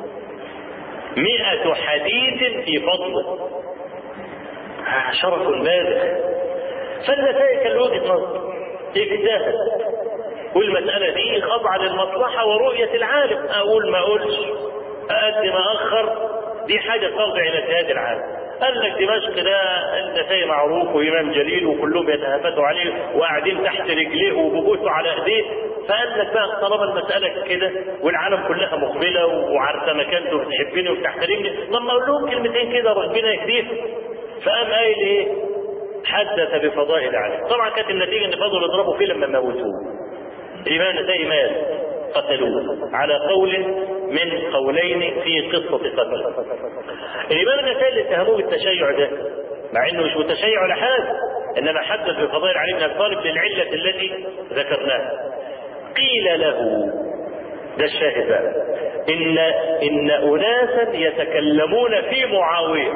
مئة حديث في فضله، شرف بالغ. فالنسائي كان له وجهة نظر، اجتهد، والمسألة دي خاضعة للمصلحة ورؤية العالم، أقول ما أقولش، أقدم أخر، دي حاجة ترجع إلى اجتهاد العالم. قال لك دمشق ده النسائي معروف وإمام جليل وكلهم يتهافتوا عليه وقاعدين تحت رجليه وبجوته على ايديه، فقال لك بقى طالما المسألة كده والعالم كلها مقبلة وعارفة مكانته وبتحبني وبتحترمني، طب ما اقول لهم كلمتين كده ربنا يهديه. فقام قايل ايه؟ حدث بفضائل عليه. طبعا كانت النتيجة ان فضلوا يضربوا فيه لما موتوه. الإمام النسائي مات، قتلوه على قول من قولين في قصة قتل. الإمام النسائي اللي اتهموه بالتشيع ده، مع انه مش متشيع ولا حاجة، انما حدث بفضائل علي بن ابي طالب للعلة التي ذكرناها. قيل له، ده الشاهد بقى، ان ان اناسا يتكلمون في معاوية،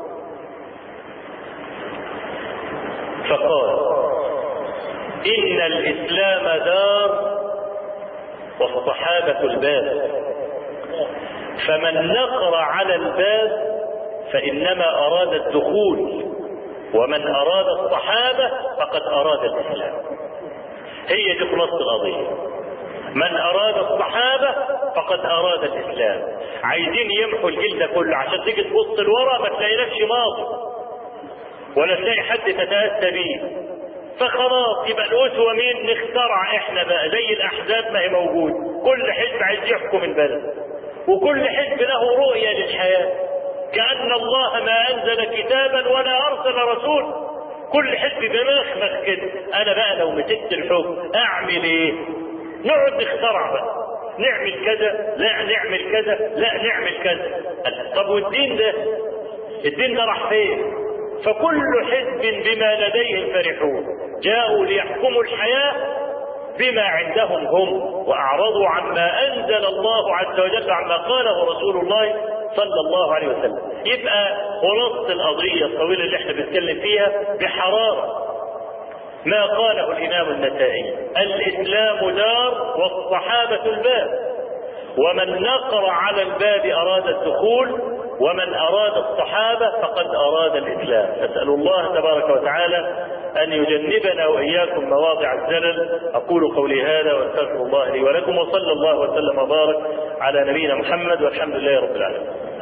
فقال ان الاسلام دار والصحابة الباب، فمن نقر على الباب فإنما أراد الدخول، ومن أراد الصحابة فقد أراد الإسلام. هي دي خلاصة القضية، من أراد الصحابة فقد أراد الإسلام. عايزين يمحوا الجيل ده كله عشان تيجي تبص لورا ما تلاقيلكش ماضي ولا تلاقي حد تتأسى بيه، فخلاص يبقى الأسوة مين؟ نخترع احنا بقى زي الأحزاب ما هي موجود، كل حزب عايز يحكم البلد وكل حزب له رؤية للحياة، كأن الله ما أنزل كتابا ولا أرسل رسول، كل حزب بمخمخ كده. أنا بقى لو مسكت الحكم أعمل إيه؟ نقعد نخترع بقى، نعمل كذا، لا نعمل كذا، لا نعمل كذا. طب والدين ده؟ الدين ده راح فين؟ فكل حزب بما لديهم فرحون، جاءوا ليحكموا الحياة بما عندهم هم، وأعرضوا عما أنزل الله عز وجل، عما قاله رسول الله صلى الله عليه وسلم. يبقى خلاصة القضية الطويلة اللي احنا بنتكلم فيها بحرارة ما قاله الإمام النسائي: الإسلام دار والصحابة الباب، ومن نقر على الباب أراد الدخول، ومن أراد الصحابة فقد أراد الإسلام. أسأل الله تبارك وتعالى أن يجنبنا وإياكم مواضع الزلل. أقول قولي هذا وأستغفر الله لي ولكم، وصلى الله وسلم وبارك على نبينا محمد، والحمد لله رب العالمين.